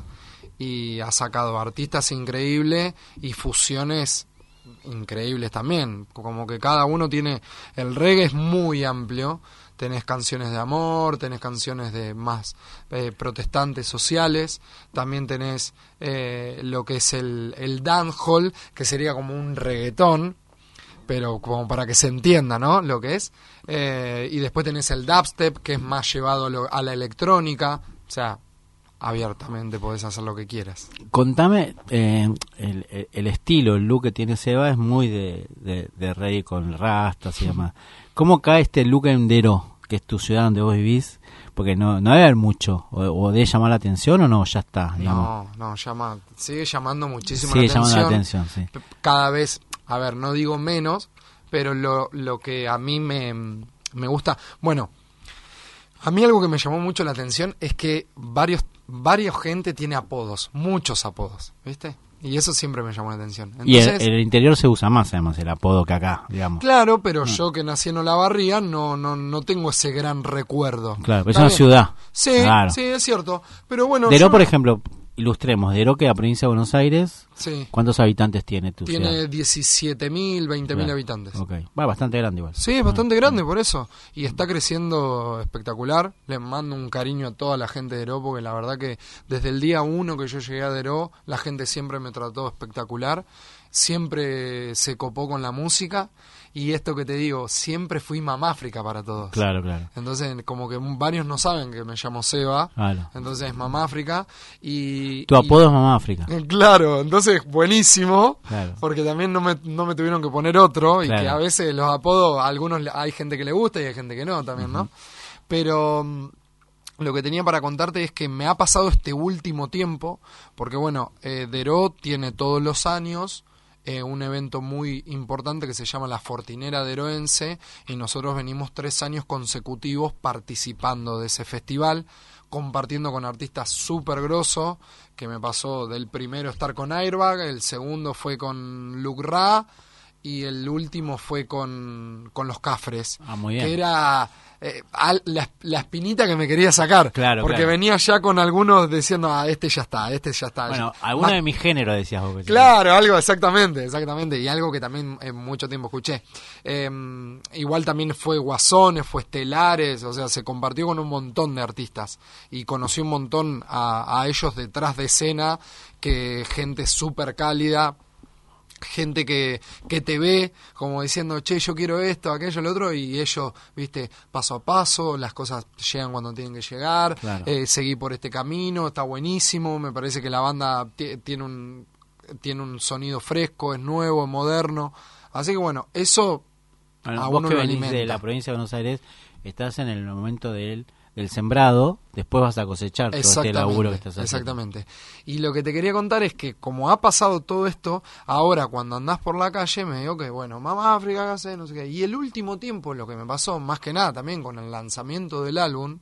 [SPEAKER 3] y ha sacado artistas increíbles y fusiones increíbles también. Como que cada uno tiene... El reggae es muy amplio. Tenés canciones de amor, tenés canciones de más eh, protestantes sociales, también tenés eh, lo que es el, el dancehall, que sería como un reggaetón, pero como para que se entienda, ¿no? Lo que es. Eh, y después tenés el dubstep, que es más llevado a, lo, a la electrónica, o sea, abiertamente podés hacer lo que quieras.
[SPEAKER 2] Contame, eh, el, el, el estilo, el look que tiene Seba es muy de, de, de rey con rastas y demás. ¿Cómo cae este look en Deró, que es tu ciudad donde vos vivís? Porque no, no debe haber mucho, o, o debe llamar la atención o no, ya está, digamos.
[SPEAKER 3] No, no, llama, sigue llamando muchísimo
[SPEAKER 2] sigue
[SPEAKER 3] la atención.
[SPEAKER 2] llamando la atención, sí.
[SPEAKER 3] Cada vez, a ver, no digo menos, pero lo, lo que a mí me, me gusta, bueno, a mí algo que me llamó mucho la atención es que varios varios gente tiene apodos, muchos apodos, ¿viste? Y eso siempre me llamó la atención. Entonces,
[SPEAKER 2] y en el, el interior se usa más, además, el apodo que acá, digamos.
[SPEAKER 3] Claro, pero
[SPEAKER 2] mm.
[SPEAKER 3] yo que nací en Olavarría no no no tengo ese gran recuerdo.
[SPEAKER 2] Claro, pero es una ciudad.
[SPEAKER 3] Sí,
[SPEAKER 2] claro.
[SPEAKER 3] sí, es cierto. Pero bueno,
[SPEAKER 2] Deró,
[SPEAKER 3] yo...
[SPEAKER 2] por ejemplo, ilustremos, Deró, que es la provincia de Buenos Aires,
[SPEAKER 3] sí.
[SPEAKER 2] ¿cuántos habitantes tiene tu
[SPEAKER 3] Tiene
[SPEAKER 2] ciudad?
[SPEAKER 3] diecisiete mil, veinte mil habitantes.
[SPEAKER 2] Ok, va bastante grande igual.
[SPEAKER 3] Sí, es bastante grande por eso. Y está creciendo espectacular. Les mando un cariño a toda la gente de Deró, porque la verdad que desde el día uno que yo llegué a Deró, la gente siempre me trató espectacular. Siempre se copó con la música. Y esto que te digo, siempre fui Mamáfrica para todos.
[SPEAKER 2] Claro, claro.
[SPEAKER 3] Entonces, como que varios no saben que me llamo Seba.
[SPEAKER 2] Claro.
[SPEAKER 3] Entonces, Mamáfrica. Y,
[SPEAKER 2] tu apodo
[SPEAKER 3] y,
[SPEAKER 2] es Mamáfrica.
[SPEAKER 3] Claro, entonces buenísimo.
[SPEAKER 2] Claro.
[SPEAKER 3] Porque también no me, no me tuvieron que poner otro. Y
[SPEAKER 2] claro.
[SPEAKER 3] que a veces los apodos, a algunos hay gente que le gusta y hay gente que no también, uh-huh. ¿no? Pero lo que tenía para contarte es que me ha pasado este último tiempo. Porque bueno, eh, Deró tiene todos los años Eh, un evento muy importante que se llama la Fortinera Deroense, y nosotros venimos tres años consecutivos participando de ese festival, compartiendo con artistas súper grosos, que me pasó del primero estar con Airbag, el segundo fue con Luc Ra, y el último fue con, con Los Cafres,
[SPEAKER 2] ah, muy bien.
[SPEAKER 3] que era eh, al, la, la espinita que me quería sacar,
[SPEAKER 2] claro,
[SPEAKER 3] porque
[SPEAKER 2] claro.
[SPEAKER 3] venía ya con algunos diciendo, ah, este ya está, este ya está.
[SPEAKER 2] Bueno,
[SPEAKER 3] ya.
[SPEAKER 2] alguno
[SPEAKER 3] Más,
[SPEAKER 2] de mi género decías vos.
[SPEAKER 3] Claro, algo exactamente, exactamente, y algo que también en mucho tiempo escuché. Eh, igual también fue Guasones, fue Estelares, o sea, se compartió con un montón de artistas y conocí un montón a, a ellos detrás de escena, que gente súper cálida, gente que, que te ve como diciendo, che, yo quiero esto, aquello, lo otro, y ellos, viste, paso a paso, las cosas llegan cuando tienen que llegar,
[SPEAKER 2] claro.
[SPEAKER 3] eh, seguí por este camino, está buenísimo, me parece que la banda t- tiene un tiene un sonido fresco, es nuevo, es moderno, así que bueno, eso
[SPEAKER 2] bueno,
[SPEAKER 3] a
[SPEAKER 2] vos
[SPEAKER 3] uno
[SPEAKER 2] que
[SPEAKER 3] lo
[SPEAKER 2] venís
[SPEAKER 3] alimenta.
[SPEAKER 2] de la provincia de Buenos Aires, estás en el momento del del sembrado, después vas a cosechar todo este laburo que estás haciendo.
[SPEAKER 3] Exactamente. Y lo que te quería contar es que como ha pasado todo esto, ahora cuando andás por la calle me digo que bueno, Mamáfrica, ¿qué hace? No sé qué. Y el último tiempo lo que me pasó, más que nada también con el lanzamiento del álbum,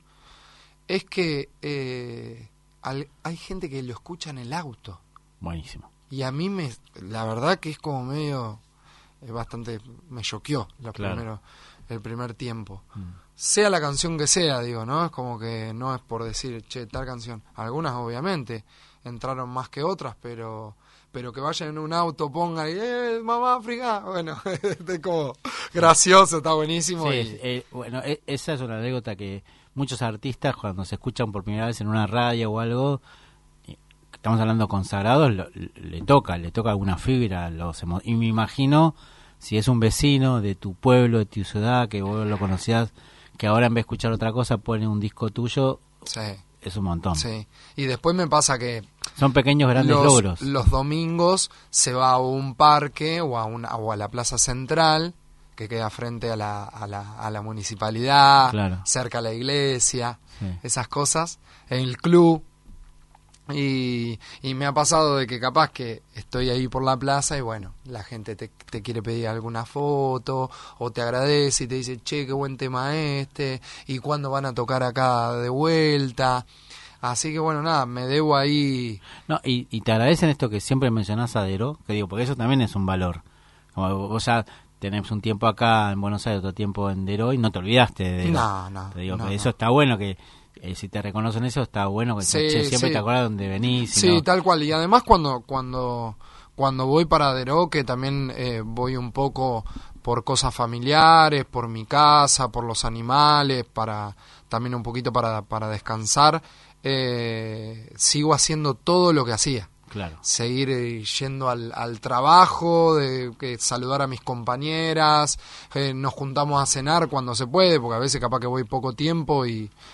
[SPEAKER 3] es que eh, al, hay gente que lo escucha en el auto.
[SPEAKER 2] Buenísimo.
[SPEAKER 3] Y a mí me, la verdad que es como medio, es bastante, me choqueó los
[SPEAKER 2] claro.
[SPEAKER 3] primeros, el primer tiempo.
[SPEAKER 2] Mm.
[SPEAKER 3] Sea la canción que sea, digo, ¿no? Es como que no es por decir, che, tal canción. Algunas, obviamente, entraron más que otras, pero pero que vayan en un auto, pongan, ¡eh, Mamáfrica! Bueno, es como gracioso, está buenísimo.
[SPEAKER 2] Sí,
[SPEAKER 3] y...
[SPEAKER 2] es, eh, bueno, es, esa es una anécdota que muchos artistas, cuando se escuchan por primera vez en una radio o algo, estamos hablando consagrados, lo, le toca, le toca alguna fibra, los emo- y me imagino, si es un vecino de tu pueblo, de tu ciudad, que vos lo conocías, que ahora en vez de escuchar otra cosa pone un disco tuyo,
[SPEAKER 3] sí,
[SPEAKER 2] es un montón.
[SPEAKER 3] Sí, y después me pasa que
[SPEAKER 2] son pequeños grandes
[SPEAKER 3] los,
[SPEAKER 2] logros.
[SPEAKER 3] Los domingos se va a un parque o a, una, o a la plaza central, que queda frente a la, a la, a la municipalidad,
[SPEAKER 2] claro.
[SPEAKER 3] cerca a la iglesia,
[SPEAKER 2] sí.
[SPEAKER 3] esas cosas, en el club. Y, y me ha pasado de que capaz que estoy ahí por la plaza y bueno, la gente te, te quiere pedir alguna foto o te agradece y te dice, che, qué buen tema este, y cuándo van a tocar acá de vuelta. Así que bueno, nada, me debo ahí.
[SPEAKER 2] No, y, y te agradecen esto que siempre mencionás a Deró, que digo, porque eso también es un valor. Como vos ya tenés un tiempo acá en Buenos Aires, otro tiempo en Deró y no te olvidaste de Deró.
[SPEAKER 3] No, no.
[SPEAKER 2] Te digo
[SPEAKER 3] no,
[SPEAKER 2] que
[SPEAKER 3] no.
[SPEAKER 2] eso está bueno, que Eh, si te reconocen eso, está bueno que
[SPEAKER 3] Sí,
[SPEAKER 2] che, siempre
[SPEAKER 3] sí.
[SPEAKER 2] te acuerdas dónde venís.
[SPEAKER 3] Sí,
[SPEAKER 2] no...
[SPEAKER 3] tal cual. Y además cuando cuando cuando voy para Deró, que también eh, voy un poco por cosas familiares, por mi casa, por los animales, para también un poquito para, para descansar, eh, sigo haciendo todo lo que hacía.
[SPEAKER 2] Claro.
[SPEAKER 3] Seguir eh, yendo al, al trabajo, de que saludar a mis compañeras, eh, nos juntamos a cenar cuando se puede, porque a veces capaz que voy poco tiempo y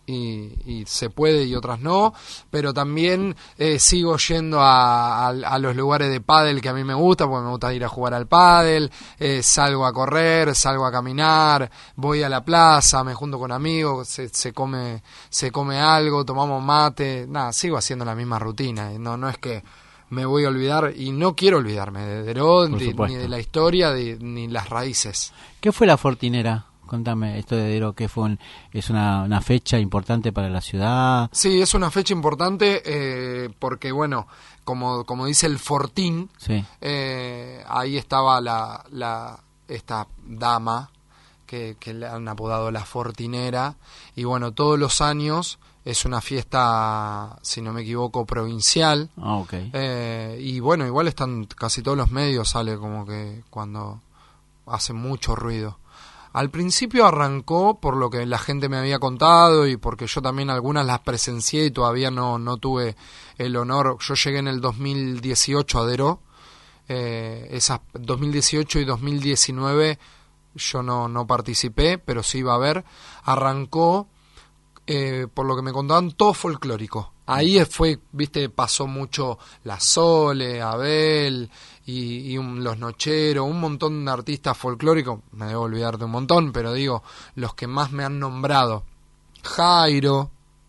[SPEAKER 3] y, y se puede y otras no, pero también eh, sigo yendo a, a, a los lugares de pádel que a mí me gusta, porque me gusta ir a jugar al pádel, eh, salgo a correr, salgo a caminar, voy a la plaza, me junto con amigos, se, se come se come algo, tomamos mate, nada, sigo haciendo la misma rutina, no no es que me voy a olvidar, y no quiero olvidarme de Deró, ni, ni de la historia, de, ni las raíces.
[SPEAKER 2] ¿Qué fue la Fortinera? Contame, esto de Deró, que fue un, es una, una fecha importante para la ciudad.
[SPEAKER 3] Sí, es una fecha importante eh, porque, bueno, como como dice el Fortín,
[SPEAKER 2] sí.
[SPEAKER 3] eh, ahí estaba la, la esta dama que, que le han apodado la Fortinera, y bueno, todos los años es una fiesta, si no me equivoco, provincial.
[SPEAKER 2] Ah, okay.
[SPEAKER 3] eh, y bueno, igual están casi todos los medios, sale como que cuando hace mucho ruido. Al principio arrancó por lo que la gente me había contado y porque yo también algunas las presencié y todavía no, no tuve el honor. Yo llegué en el dos mil dieciocho a Deró, eh, esas dos mil dieciocho y dos mil diecinueve yo no, no participé, pero sí iba a ver. Arrancó, eh, por lo que me contaban, todo folclórico. Ahí fue, viste, pasó mucho La Sole, Abel y, y un, los Nocheros, un montón de artistas folclóricos, me debo olvidar de un montón, pero digo, los que más me han nombrado, Jairo,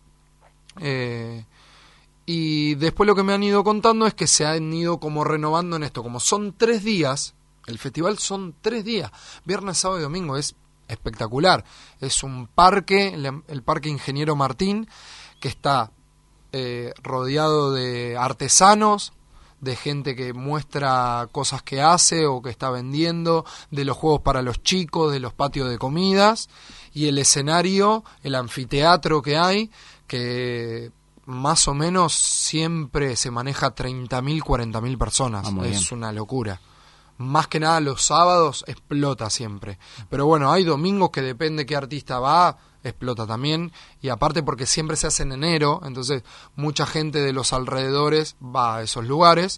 [SPEAKER 3] eh, y después lo que me han ido contando es que se han ido como renovando en esto, como son tres días, el festival son tres días, viernes, sábado y domingo, es espectacular, es un parque, el, el Parque Ingeniero Martín, que está Eh, rodeado de artesanos, de gente que muestra cosas que hace o que está vendiendo, de los juegos para los chicos, de los patios de comidas, y el escenario, el anfiteatro que hay, que más o menos siempre se maneja treinta mil, cuarenta mil personas.
[SPEAKER 2] Ah,
[SPEAKER 3] es
[SPEAKER 2] bien.
[SPEAKER 3] una locura. Más que nada los sábados explota siempre. Pero bueno, hay domingos que depende qué artista va, explota también, y aparte porque siempre se hace en enero, entonces mucha gente de los alrededores va a esos lugares,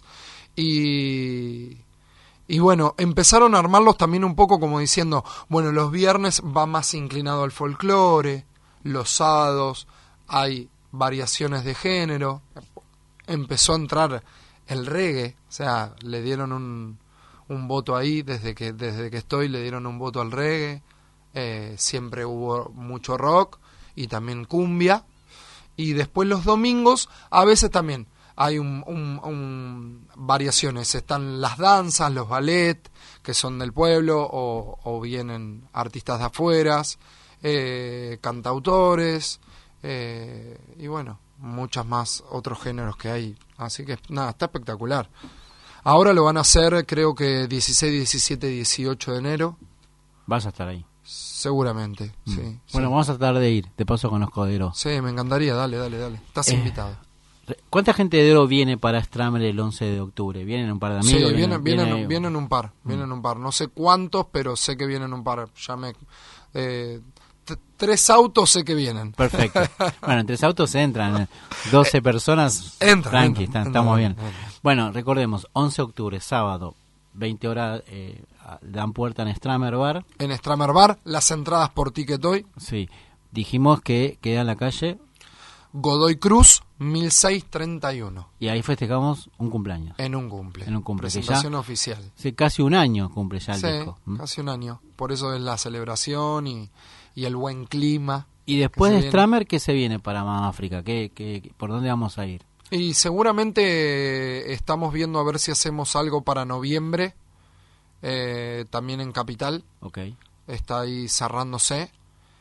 [SPEAKER 3] y, y bueno, empezaron a armarlos también un poco como diciendo, bueno, los viernes va más inclinado al folclore, los sábados hay variaciones de género, empezó a entrar el reggae, o sea, le dieron un, un voto ahí, desde que, desde que estoy le dieron un voto al reggae. Eh, siempre hubo mucho rock y también cumbia, y después los domingos a veces también hay un, un, un variaciones, están las danzas, los ballet que son del pueblo o, o vienen artistas de afuera, eh, cantautores, eh, y bueno, muchas más otros géneros que hay, así que nada, está espectacular. Ahora lo van a hacer creo que dieciséis, diecisiete, dieciocho de enero.
[SPEAKER 2] Vas a estar ahí.
[SPEAKER 3] Seguramente,
[SPEAKER 2] Mm.
[SPEAKER 3] sí.
[SPEAKER 2] Bueno,
[SPEAKER 3] sí.
[SPEAKER 2] vamos a tratar de ir. De paso conozco Deró.
[SPEAKER 3] Sí, me encantaría, dale, dale, dale. Estás
[SPEAKER 2] Eh,
[SPEAKER 3] invitado.
[SPEAKER 2] ¿Cuánta gente de Deró viene para Stramer el once de octubre? ¿Vienen un par de
[SPEAKER 3] Sí,
[SPEAKER 2] amigos?
[SPEAKER 3] vienen, vienen,
[SPEAKER 2] viene-
[SPEAKER 3] vienen un par, vienen un par. No sé cuántos, pero sé que vienen un par. Ya me... Eh, t- tres autos sé que vienen.
[SPEAKER 2] Perfecto. Bueno, entre autos entran. eh, doce personas.
[SPEAKER 3] Entran,
[SPEAKER 2] Tranqui,
[SPEAKER 3] entran,
[SPEAKER 2] están-
[SPEAKER 3] entran,
[SPEAKER 2] estamos bien.
[SPEAKER 3] entran.
[SPEAKER 2] Bueno, recordemos, once de octubre, sábado, veinte horas, eh, dan puerta en Stramer Bar.
[SPEAKER 3] En Stramer Bar, las entradas por Ticket Hoy.
[SPEAKER 2] Sí. Dijimos que queda en la calle
[SPEAKER 3] Godoy Cruz, mil seiscientos treinta y uno.
[SPEAKER 2] y ahí festejamos un cumpleaños.
[SPEAKER 3] En un cumple.
[SPEAKER 2] En un cumple, que
[SPEAKER 3] Presentación
[SPEAKER 2] ya-
[SPEAKER 3] oficial.
[SPEAKER 2] Sí, casi un año cumple ya el
[SPEAKER 3] Sí,
[SPEAKER 2] disco. ¿Mm?
[SPEAKER 3] casi un año. Por eso es la celebración y, y el buen clima.
[SPEAKER 2] Y después
[SPEAKER 3] que
[SPEAKER 2] de
[SPEAKER 3] se viene.
[SPEAKER 2] Stramer, ¿qué se viene para Mamá África? ¿Qué, qué, qué- ¿Por dónde vamos a ir?
[SPEAKER 3] Y seguramente eh, estamos viendo a ver si hacemos algo para noviembre, eh, también en Capital,
[SPEAKER 2] Ok.
[SPEAKER 3] está ahí cerrándose,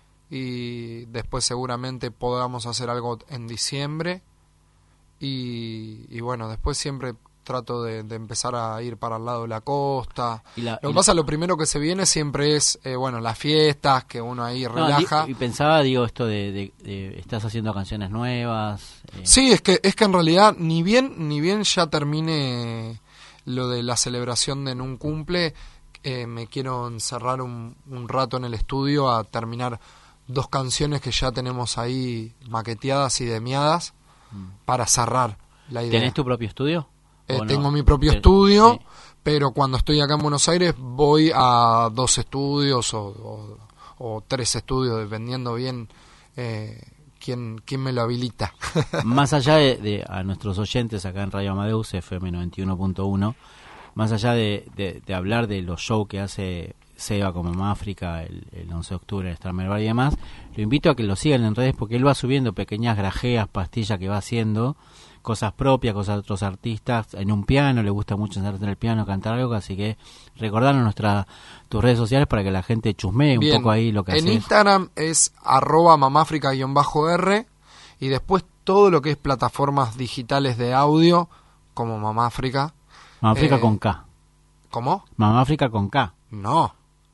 [SPEAKER 3] y después seguramente podamos hacer algo en diciembre, y, y bueno, después siempre trato de, de empezar a ir para el lado de la costa.
[SPEAKER 2] Y la-
[SPEAKER 3] Lo
[SPEAKER 2] y
[SPEAKER 3] que
[SPEAKER 2] la-
[SPEAKER 3] pasa, lo primero que se viene siempre es, eh, bueno, las fiestas, que uno ahí
[SPEAKER 2] No,
[SPEAKER 3] relaja.
[SPEAKER 2] di- y pensaba, digo, esto de, de- de- estás haciendo canciones nuevas. eh,
[SPEAKER 3] Sí, es que es que en realidad ni bien ni bien ya termine lo de la celebración de en un cumple, eh, me quiero encerrar un, un rato en el estudio a terminar dos canciones que ya tenemos ahí maqueteadas y demiadas para cerrar la idea.
[SPEAKER 2] ¿Tenés tu propio estudio?
[SPEAKER 3] Eh,
[SPEAKER 2] ¿O no?
[SPEAKER 3] tengo mi propio
[SPEAKER 2] Eh,
[SPEAKER 3] estudio,
[SPEAKER 2] sí.
[SPEAKER 3] pero cuando estoy acá en Buenos Aires voy a dos estudios o, o- o tres estudios, dependiendo bien eh, quién, quién me lo habilita.
[SPEAKER 2] Más allá de, de a nuestros oyentes acá en Radio Amadeus, F M noventa y uno punto uno, más allá de, de, de hablar de los shows que hace Seba como Mamá África el, el once de octubre en Starmer Bar y demás, lo invito a que lo sigan en redes porque él va subiendo pequeñas grajeas, pastillas que va haciendo, cosas propias, cosas de otros artistas, en un piano, le gusta mucho enseñarte en el piano, cantar algo, así que recordanos nuestra, tus redes sociales para que la gente chusmee
[SPEAKER 3] Bien,
[SPEAKER 2] un poco ahí lo que haces.
[SPEAKER 3] en Instagram es arroba mamáfrica-r y después todo lo que es plataformas digitales de audio como Mamá África.
[SPEAKER 2] Mamá África
[SPEAKER 3] eh,
[SPEAKER 2] con K.
[SPEAKER 3] ¿Cómo?
[SPEAKER 2] Mamá África con K.
[SPEAKER 3] No,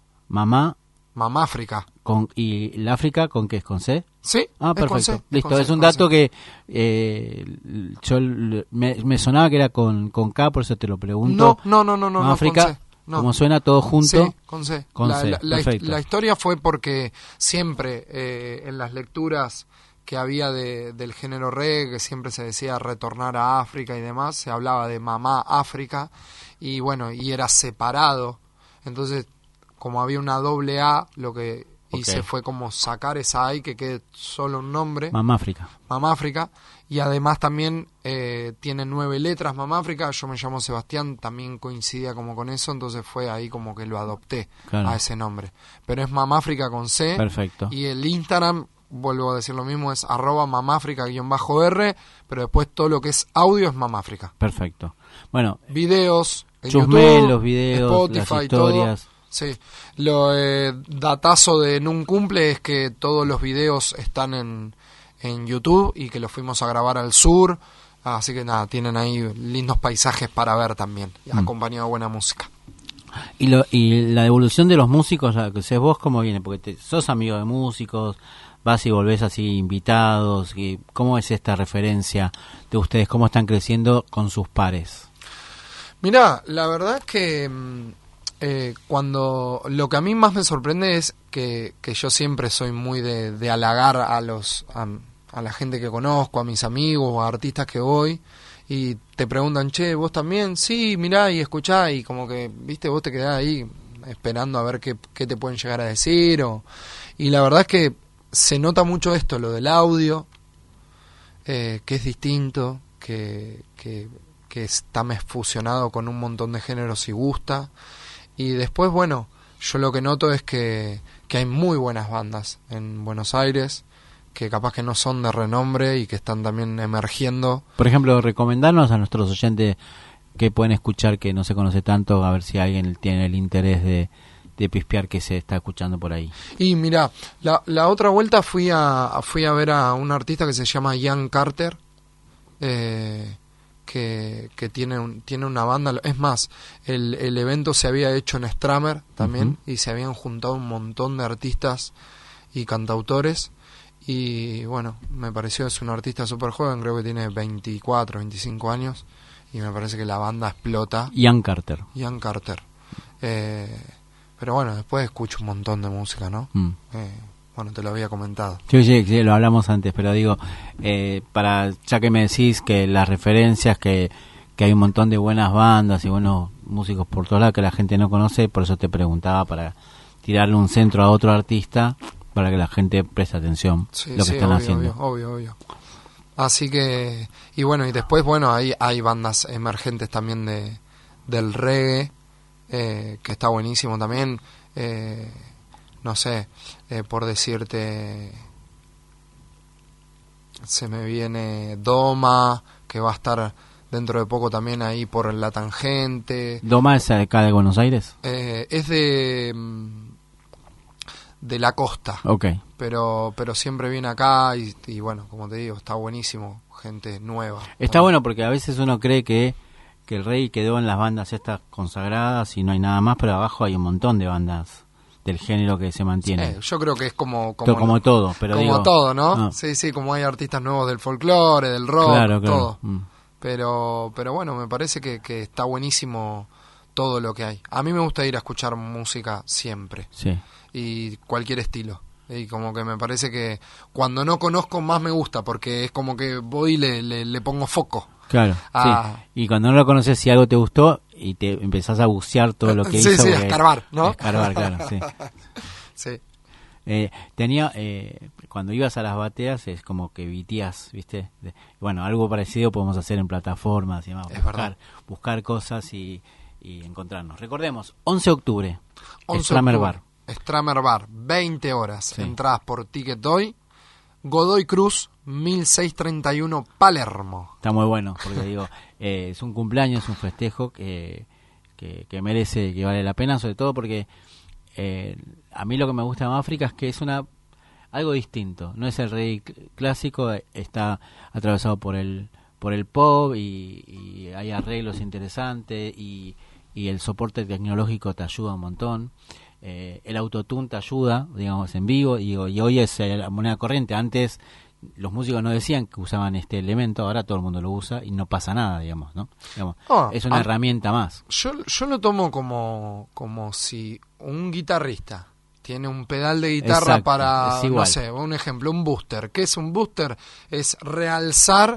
[SPEAKER 2] Mamá
[SPEAKER 3] Mamá África.
[SPEAKER 2] con y la África con qué es con C.
[SPEAKER 3] Sí,
[SPEAKER 2] Ah,
[SPEAKER 3] es con
[SPEAKER 2] perfecto.
[SPEAKER 3] C, es
[SPEAKER 2] Listo,
[SPEAKER 3] con C,
[SPEAKER 2] es un
[SPEAKER 3] con
[SPEAKER 2] dato
[SPEAKER 3] C.
[SPEAKER 2] que eh, yo l- me, me sonaba que era con, con K, por eso te lo pregunto.
[SPEAKER 3] No, no, no, no, no,
[SPEAKER 2] Mamá
[SPEAKER 3] no,
[SPEAKER 2] África,
[SPEAKER 3] con C, no.
[SPEAKER 2] como suena todo junto.
[SPEAKER 3] Sí, con C.
[SPEAKER 2] Con
[SPEAKER 3] la,
[SPEAKER 2] C,
[SPEAKER 3] la- la his-
[SPEAKER 2] perfecto.
[SPEAKER 3] la historia fue porque siempre eh, en las lecturas que había de, del género reggae, que siempre se decía retornar a África y demás, se hablaba de Mamá África, y bueno, y era separado. Entonces, como había una doble A, lo que hice
[SPEAKER 2] Ok.
[SPEAKER 3] fue como sacar esa A y que quede solo un nombre.
[SPEAKER 2] Mamá África.
[SPEAKER 3] Mamá África, y además también eh, tiene nueve letras Mamá África. Yo me llamo Sebastián, también coincidía como con eso, entonces fue ahí como que lo adopté
[SPEAKER 2] Claro.
[SPEAKER 3] a ese nombre. Pero es Mamá África con C.
[SPEAKER 2] Perfecto.
[SPEAKER 3] Y el Instagram, vuelvo a decir lo mismo, es arroba mamáfrica-r, pero después todo lo que es audio es Mamá África.
[SPEAKER 2] Perfecto. Bueno,
[SPEAKER 3] Videos, en
[SPEAKER 2] chusmeen
[SPEAKER 3] YouTube,
[SPEAKER 2] los videos,
[SPEAKER 3] Spotify,
[SPEAKER 2] las historias.
[SPEAKER 3] todo. Sí, lo eh, datazo de Nun Cumple es que todos los videos están en, en YouTube y que los fuimos a grabar al sur, así que nada, tienen ahí lindos paisajes para ver también,
[SPEAKER 2] Mm.
[SPEAKER 3] acompañado de buena música.
[SPEAKER 2] Y, lo, y la devolución de los músicos, la que sé vos, ¿cómo viene? Porque te, sos amigo de músicos, vas y volvés así invitados. Y ¿cómo es esta referencia de ustedes? ¿Cómo están creciendo con sus pares?
[SPEAKER 3] Mirá, la verdad es que mm, eh, cuando lo que a mí más me sorprende es que, que yo siempre soy muy de, de halagar a los a, a la gente que conozco, a mis amigos, a artistas que voy, y te preguntan, che, ¿vos también? Sí, mirá y escuchá, y como que, viste, vos te quedás ahí esperando a ver qué, qué te pueden llegar a decir, o, y la verdad es que se nota mucho esto, lo del audio, eh, que es distinto, que, que, que está más fusionado con un montón de géneros y gusta. Y después, bueno, yo lo que noto es que, que hay muy buenas bandas en Buenos Aires, que capaz que no son de renombre y que están también emergiendo.
[SPEAKER 2] Por ejemplo, recomendarnos a nuestros oyentes que pueden escuchar que no se conoce tanto, a ver si alguien tiene el interés de, de pispear que se está escuchando por ahí.
[SPEAKER 3] Y mira, la, la otra vuelta fui a fui a ver a un artista que se llama Ian Carter, eh, que, que tiene un, tiene una banda. Es más, el, el evento se había hecho en Stramer también,
[SPEAKER 2] Ujú.
[SPEAKER 3] y se habían juntado un montón de artistas y cantautores. Y bueno, me pareció, es un artista súper joven, creo que tiene veinticuatro, veinticinco años, y me parece que la banda explota.
[SPEAKER 2] Ian Carter.
[SPEAKER 3] Ian Carter. Eh, pero bueno, después escucho un montón de música, ¿no?
[SPEAKER 2] Mm.
[SPEAKER 3] Eh, bueno, te lo había comentado.
[SPEAKER 2] Sí, sí, sí, lo hablamos antes, pero digo, eh, para ya que me decís que las referencias, que, que hay un montón de buenas bandas y buenos músicos por todos lados que la gente no conoce, por eso te preguntaba, para tirarle un centro a otro artista, para que la gente preste atención
[SPEAKER 3] Sí,
[SPEAKER 2] lo que
[SPEAKER 3] sí,
[SPEAKER 2] están
[SPEAKER 3] obvio,
[SPEAKER 2] haciendo.
[SPEAKER 3] obvio, obvio, obvio. Así que, y bueno, y después, bueno, hay, hay bandas emergentes también de del reggae, eh, que está buenísimo también. Eh, no sé, eh, por decirte, se me viene Doma, que va a estar dentro de poco también ahí por La Tangente.
[SPEAKER 2] ¿Doma es de acá de Buenos Aires?
[SPEAKER 3] Eh, es de mm, de la costa,
[SPEAKER 2] Ok.
[SPEAKER 3] pero pero siempre viene acá y, y bueno, como te digo, está buenísimo, gente nueva.
[SPEAKER 2] Está bueno porque a veces uno cree que, que el rey quedó en las bandas estas consagradas y no hay nada más, pero abajo hay un montón de bandas del género que se mantienen.
[SPEAKER 3] Eh, yo creo que es como
[SPEAKER 2] como, como todo, pero
[SPEAKER 3] como
[SPEAKER 2] digo,
[SPEAKER 3] todo, ¿no?
[SPEAKER 2] no.
[SPEAKER 3] Sí, sí, como hay artistas nuevos del folclore, del rock,
[SPEAKER 2] Claro, claro.
[SPEAKER 3] todo.
[SPEAKER 2] Mm.
[SPEAKER 3] Pero pero bueno, me parece que, que está buenísimo todo lo que hay. A mí me gusta ir a escuchar música siempre
[SPEAKER 2] Sí.
[SPEAKER 3] y cualquier estilo. Y como que me parece que cuando no conozco más me gusta, porque es como que voy y le, le, le pongo foco.
[SPEAKER 2] Claro,
[SPEAKER 3] Ah.
[SPEAKER 2] sí. Y cuando no lo conoces, si algo te gustó y te empezás a bucear todo lo que
[SPEAKER 3] Sí,
[SPEAKER 2] hizo.
[SPEAKER 3] sí, a
[SPEAKER 2] porque-
[SPEAKER 3] escarbar, ¿no?
[SPEAKER 2] a escarbar, claro, sí.
[SPEAKER 3] Sí.
[SPEAKER 2] Eh, tenía, eh, cuando ibas a las bateas es como que vitías, ¿viste? De, bueno, algo parecido podemos hacer en plataformas y demás,
[SPEAKER 3] Es
[SPEAKER 2] buscar,
[SPEAKER 3] verdad.
[SPEAKER 2] buscar cosas y, y encontrarnos. Recordemos, once de octubre,
[SPEAKER 3] once
[SPEAKER 2] Stramer
[SPEAKER 3] de octubre,
[SPEAKER 2] Bar.
[SPEAKER 3] Stramer Bar, veinte horas.
[SPEAKER 2] Sí.
[SPEAKER 3] Entradas por Ticket Hoy. Godoy Cruz, mil seiscientos treinta y uno, Palermo.
[SPEAKER 2] Está muy bueno, porque digo, eh, es un cumpleaños, es un festejo que, que, que merece, que vale la pena, sobre todo porque eh, a mí lo que me gusta de Máfrica es que es una algo distinto. No es el reggae cl- clásico, eh, está atravesado por el por el pop y, y hay arreglos interesantes y, y el soporte tecnológico te ayuda un montón. Eh, el autotune te ayuda, digamos, en vivo, y, y hoy es eh, la moneda corriente. Antes los músicos no decían que usaban este elemento, ahora todo el mundo lo usa y no pasa nada, digamos, ¿no? Digamos,
[SPEAKER 3] Ah,
[SPEAKER 2] es una
[SPEAKER 3] ah,
[SPEAKER 2] herramienta más.
[SPEAKER 3] Yo, yo lo tomo como, como si un guitarrista tiene un pedal de guitarra
[SPEAKER 2] Exacto,
[SPEAKER 3] para,
[SPEAKER 2] es igual.
[SPEAKER 3] no sé, un ejemplo, un booster. ¿Qué es un booster? Es realzar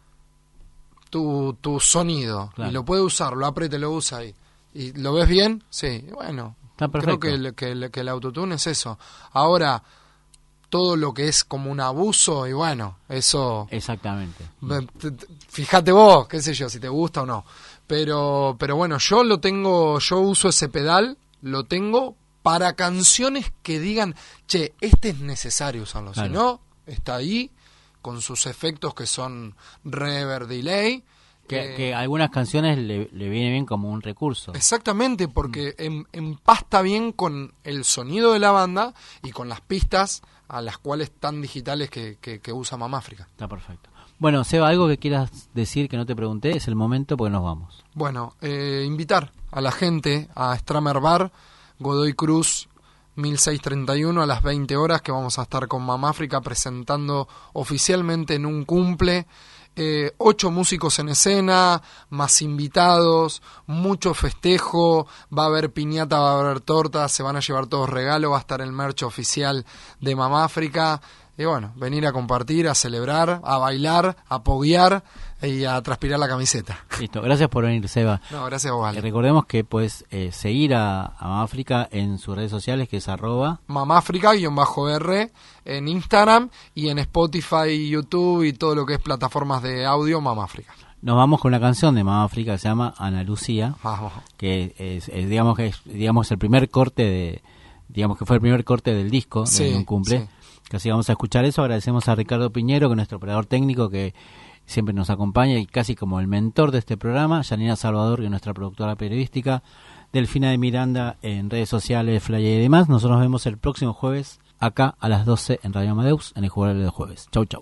[SPEAKER 3] tu, tu sonido.
[SPEAKER 2] Claro.
[SPEAKER 3] Y lo puede usar, lo aprieta y lo usa ahí. ¿Y lo ves bien? Sí, bueno.
[SPEAKER 2] Está perfecto.
[SPEAKER 3] Creo que el, que, el, que el autotune es eso. Ahora, todo lo que es como un abuso, y bueno, eso...
[SPEAKER 2] Exactamente.
[SPEAKER 3] Ve- te- te- Fíjate vos, qué sé yo, si te gusta o no. Pero, pero bueno, yo lo tengo, yo uso ese pedal, lo tengo para canciones que digan, che, este es necesario usarlo.
[SPEAKER 2] Claro.
[SPEAKER 3] Si no, está ahí, con sus efectos que son reverb, delay.
[SPEAKER 2] Que,
[SPEAKER 3] eh,
[SPEAKER 2] que a algunas canciones le, le viene bien como un recurso.
[SPEAKER 3] Exactamente, porque em- empasta bien con el sonido de la banda y con las pistas a las cuales tan digitales que, que, que usa Mamáfrica.
[SPEAKER 2] Está perfecto. Bueno, Seba, algo que quieras decir que no te pregunté, es el momento porque nos vamos.
[SPEAKER 3] Bueno, eh, invitar a la gente a Stramer Bar, Godoy Cruz, mil seiscientos treinta y uno, a las veinte horas, que vamos a estar con Mamáfrica presentando oficialmente en un cumple. Eh, ocho músicos en escena, más invitados, mucho festejo, va a haber piñata, va a haber torta, se van a llevar todos regalos, va a estar el merch oficial de Mamáfrica. Y bueno, venir a compartir, a celebrar, a bailar, a poguear y a transpirar la camiseta.
[SPEAKER 2] Listo, gracias por venir, Seba.
[SPEAKER 3] No, gracias a vos,
[SPEAKER 2] Eh,
[SPEAKER 3] Ale.
[SPEAKER 2] recordemos que puedes eh, seguir a, a África en sus redes sociales, que es arroba.
[SPEAKER 3] Mamáfrica-R en Instagram y en Spotify, YouTube y todo lo que es plataformas de audio, Mamáfrica.
[SPEAKER 2] Nos vamos con una canción de Mamá África que se llama Ana Lucía,
[SPEAKER 3] Vamos.
[SPEAKER 2] que es, es, digamos que es digamos el primer corte de digamos que fue el primer corte del disco
[SPEAKER 3] Sí,
[SPEAKER 2] de un cumple.
[SPEAKER 3] sí.
[SPEAKER 2] Así vamos a escuchar eso. Agradecemos a Ricardo Piñero, que es nuestro operador técnico, que siempre nos acompaña y casi como el mentor de este programa. Yanina Salvador, que es nuestra productora periodística. Delfina de Miranda en redes sociales, Flyer y demás. Nosotros nos vemos el próximo jueves acá a las doce en Radio Amadeus, en el Jugador de Jueves. Chau, chau.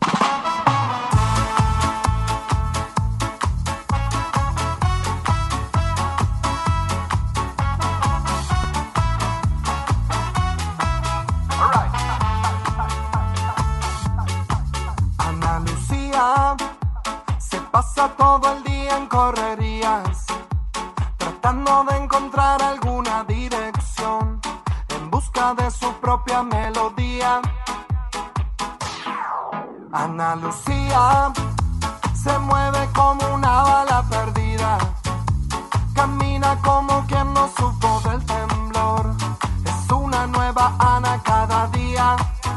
[SPEAKER 4] Ana Lucía se pasa todo el día en correrías, tratando de encontrar alguna dirección, en busca de su propia melodía. Ana Lucía se mueve como una bala perdida, camina como quien no supo del temblor. Es una nueva Ana cada día.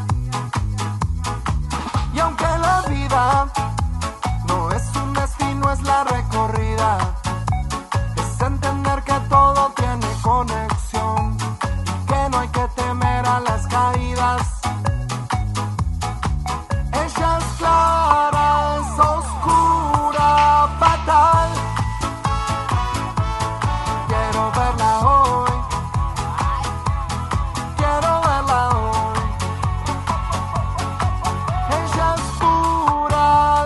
[SPEAKER 4] Y aunque la vida no es un destino, es la recorrida, es entender que todo tiene conexión y que no hay que temer a las caídas. Ella es clara, es oscura, fatal. Quiero verla hoy, quiero verla hoy. Ella es pura,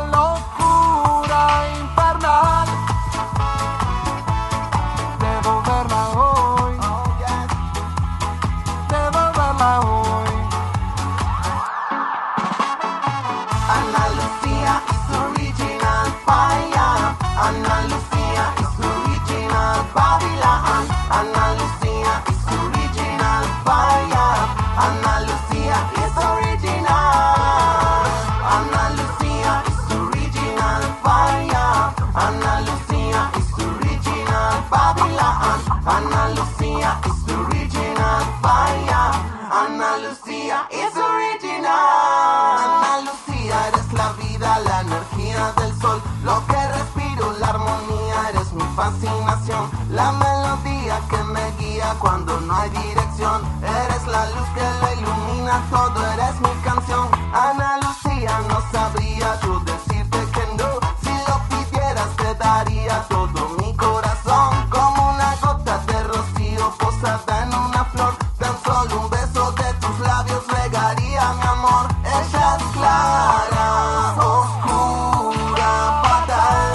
[SPEAKER 4] guía cuando no hay dirección. Eres la luz que lo ilumina todo, eres mi canción. Ana Lucía, no sabría yo decirte que no. Si lo pidieras te daría todo mi corazón. Como una gota de rocío posada en una flor. Tan solo un beso de tus labios regaría mi amor. Ella es clara, oscura, fatal.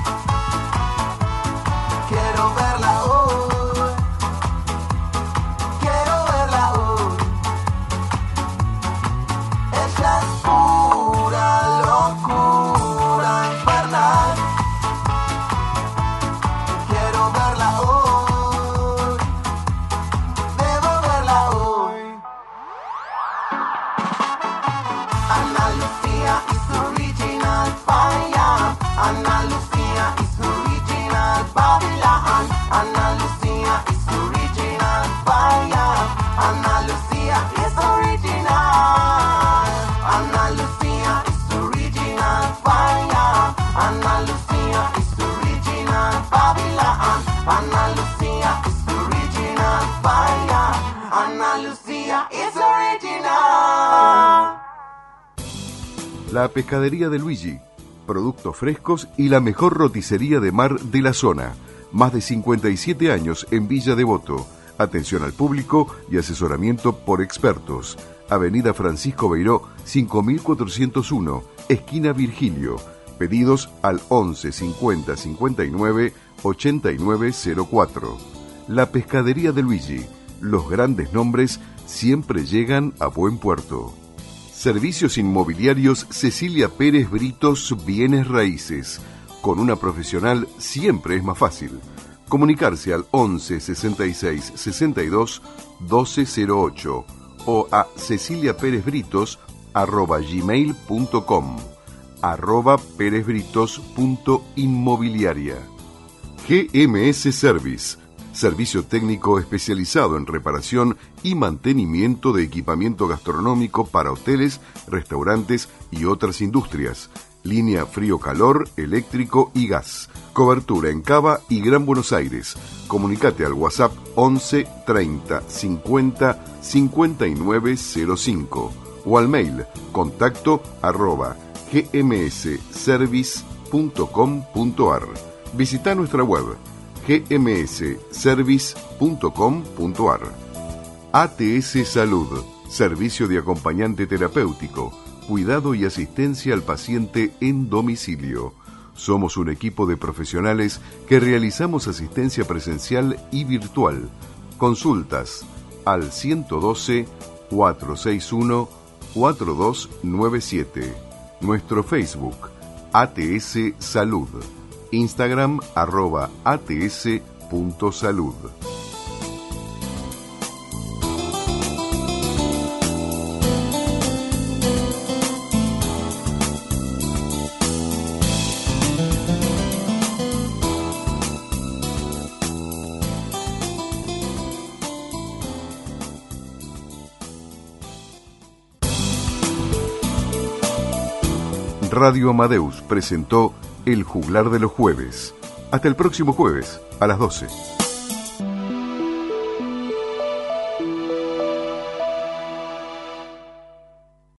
[SPEAKER 4] Quiero verla hoy, quiero verla hoy. Ella es pura locura infernal. Quiero verla hoy, debo verla hoy. Ana Lucía is original fire. Ana Lucía is original Babylon. Ana Lucía is original fire. Ana Lucía is original. Ana Lucía is original fire. Ana Lucía is original Babylon. Ana Lucía is original fire. Ana Lucía is original.
[SPEAKER 1] La pescadería de Luigi, productos frescos y la mejor roticería de mar de la zona. Más de cincuenta y siete años en Villa Devoto. Atención al público y asesoramiento por expertos. Avenida Francisco Beiró, cinco mil cuatrocientos uno, esquina Virgilio. Pedidos al once cincuenta cincuenta y nueve ochenta y nueve cero cuatro. La pescadería de Luigi. Los grandes nombres siempre llegan a buen puerto. Servicios inmobiliarios Cecilia Pérez Britos Bienes Raíces. Con una profesional siempre es más fácil. Comunicarse al once sesenta y seis sesenta y dos doce cero ocho o a ceciliaperezbritos arroba gmail punto com, arroba perezbritos.inmobiliaria. G M S Service, servicio técnico especializado en reparación y mantenimiento de equipamiento gastronómico para hoteles, restaurantes y otras industrias. Línea frío-calor, eléctrico y gas. Cobertura en Cava y Gran Buenos Aires. Comunicate al WhatsApp once treinta cincuenta cincuenta y nueve cero cinco o al mail contacto arroba gmsservice.com.ar. Visita nuestra web gmsservice.com.ar. A T S Salud, servicio de acompañante terapéutico, cuidado y asistencia al paciente en domicilio. Somos un equipo de profesionales que realizamos asistencia presencial y virtual. Consultas al ciento doce, cuatrocientos sesenta y uno, cuarenta y dos noventa y siete. Nuestro Facebook, A T S Salud. Instagram, arroba ats.salud. Radio Amadeus presentó El Juglar de los Jueves. Hasta el próximo jueves, a las doce.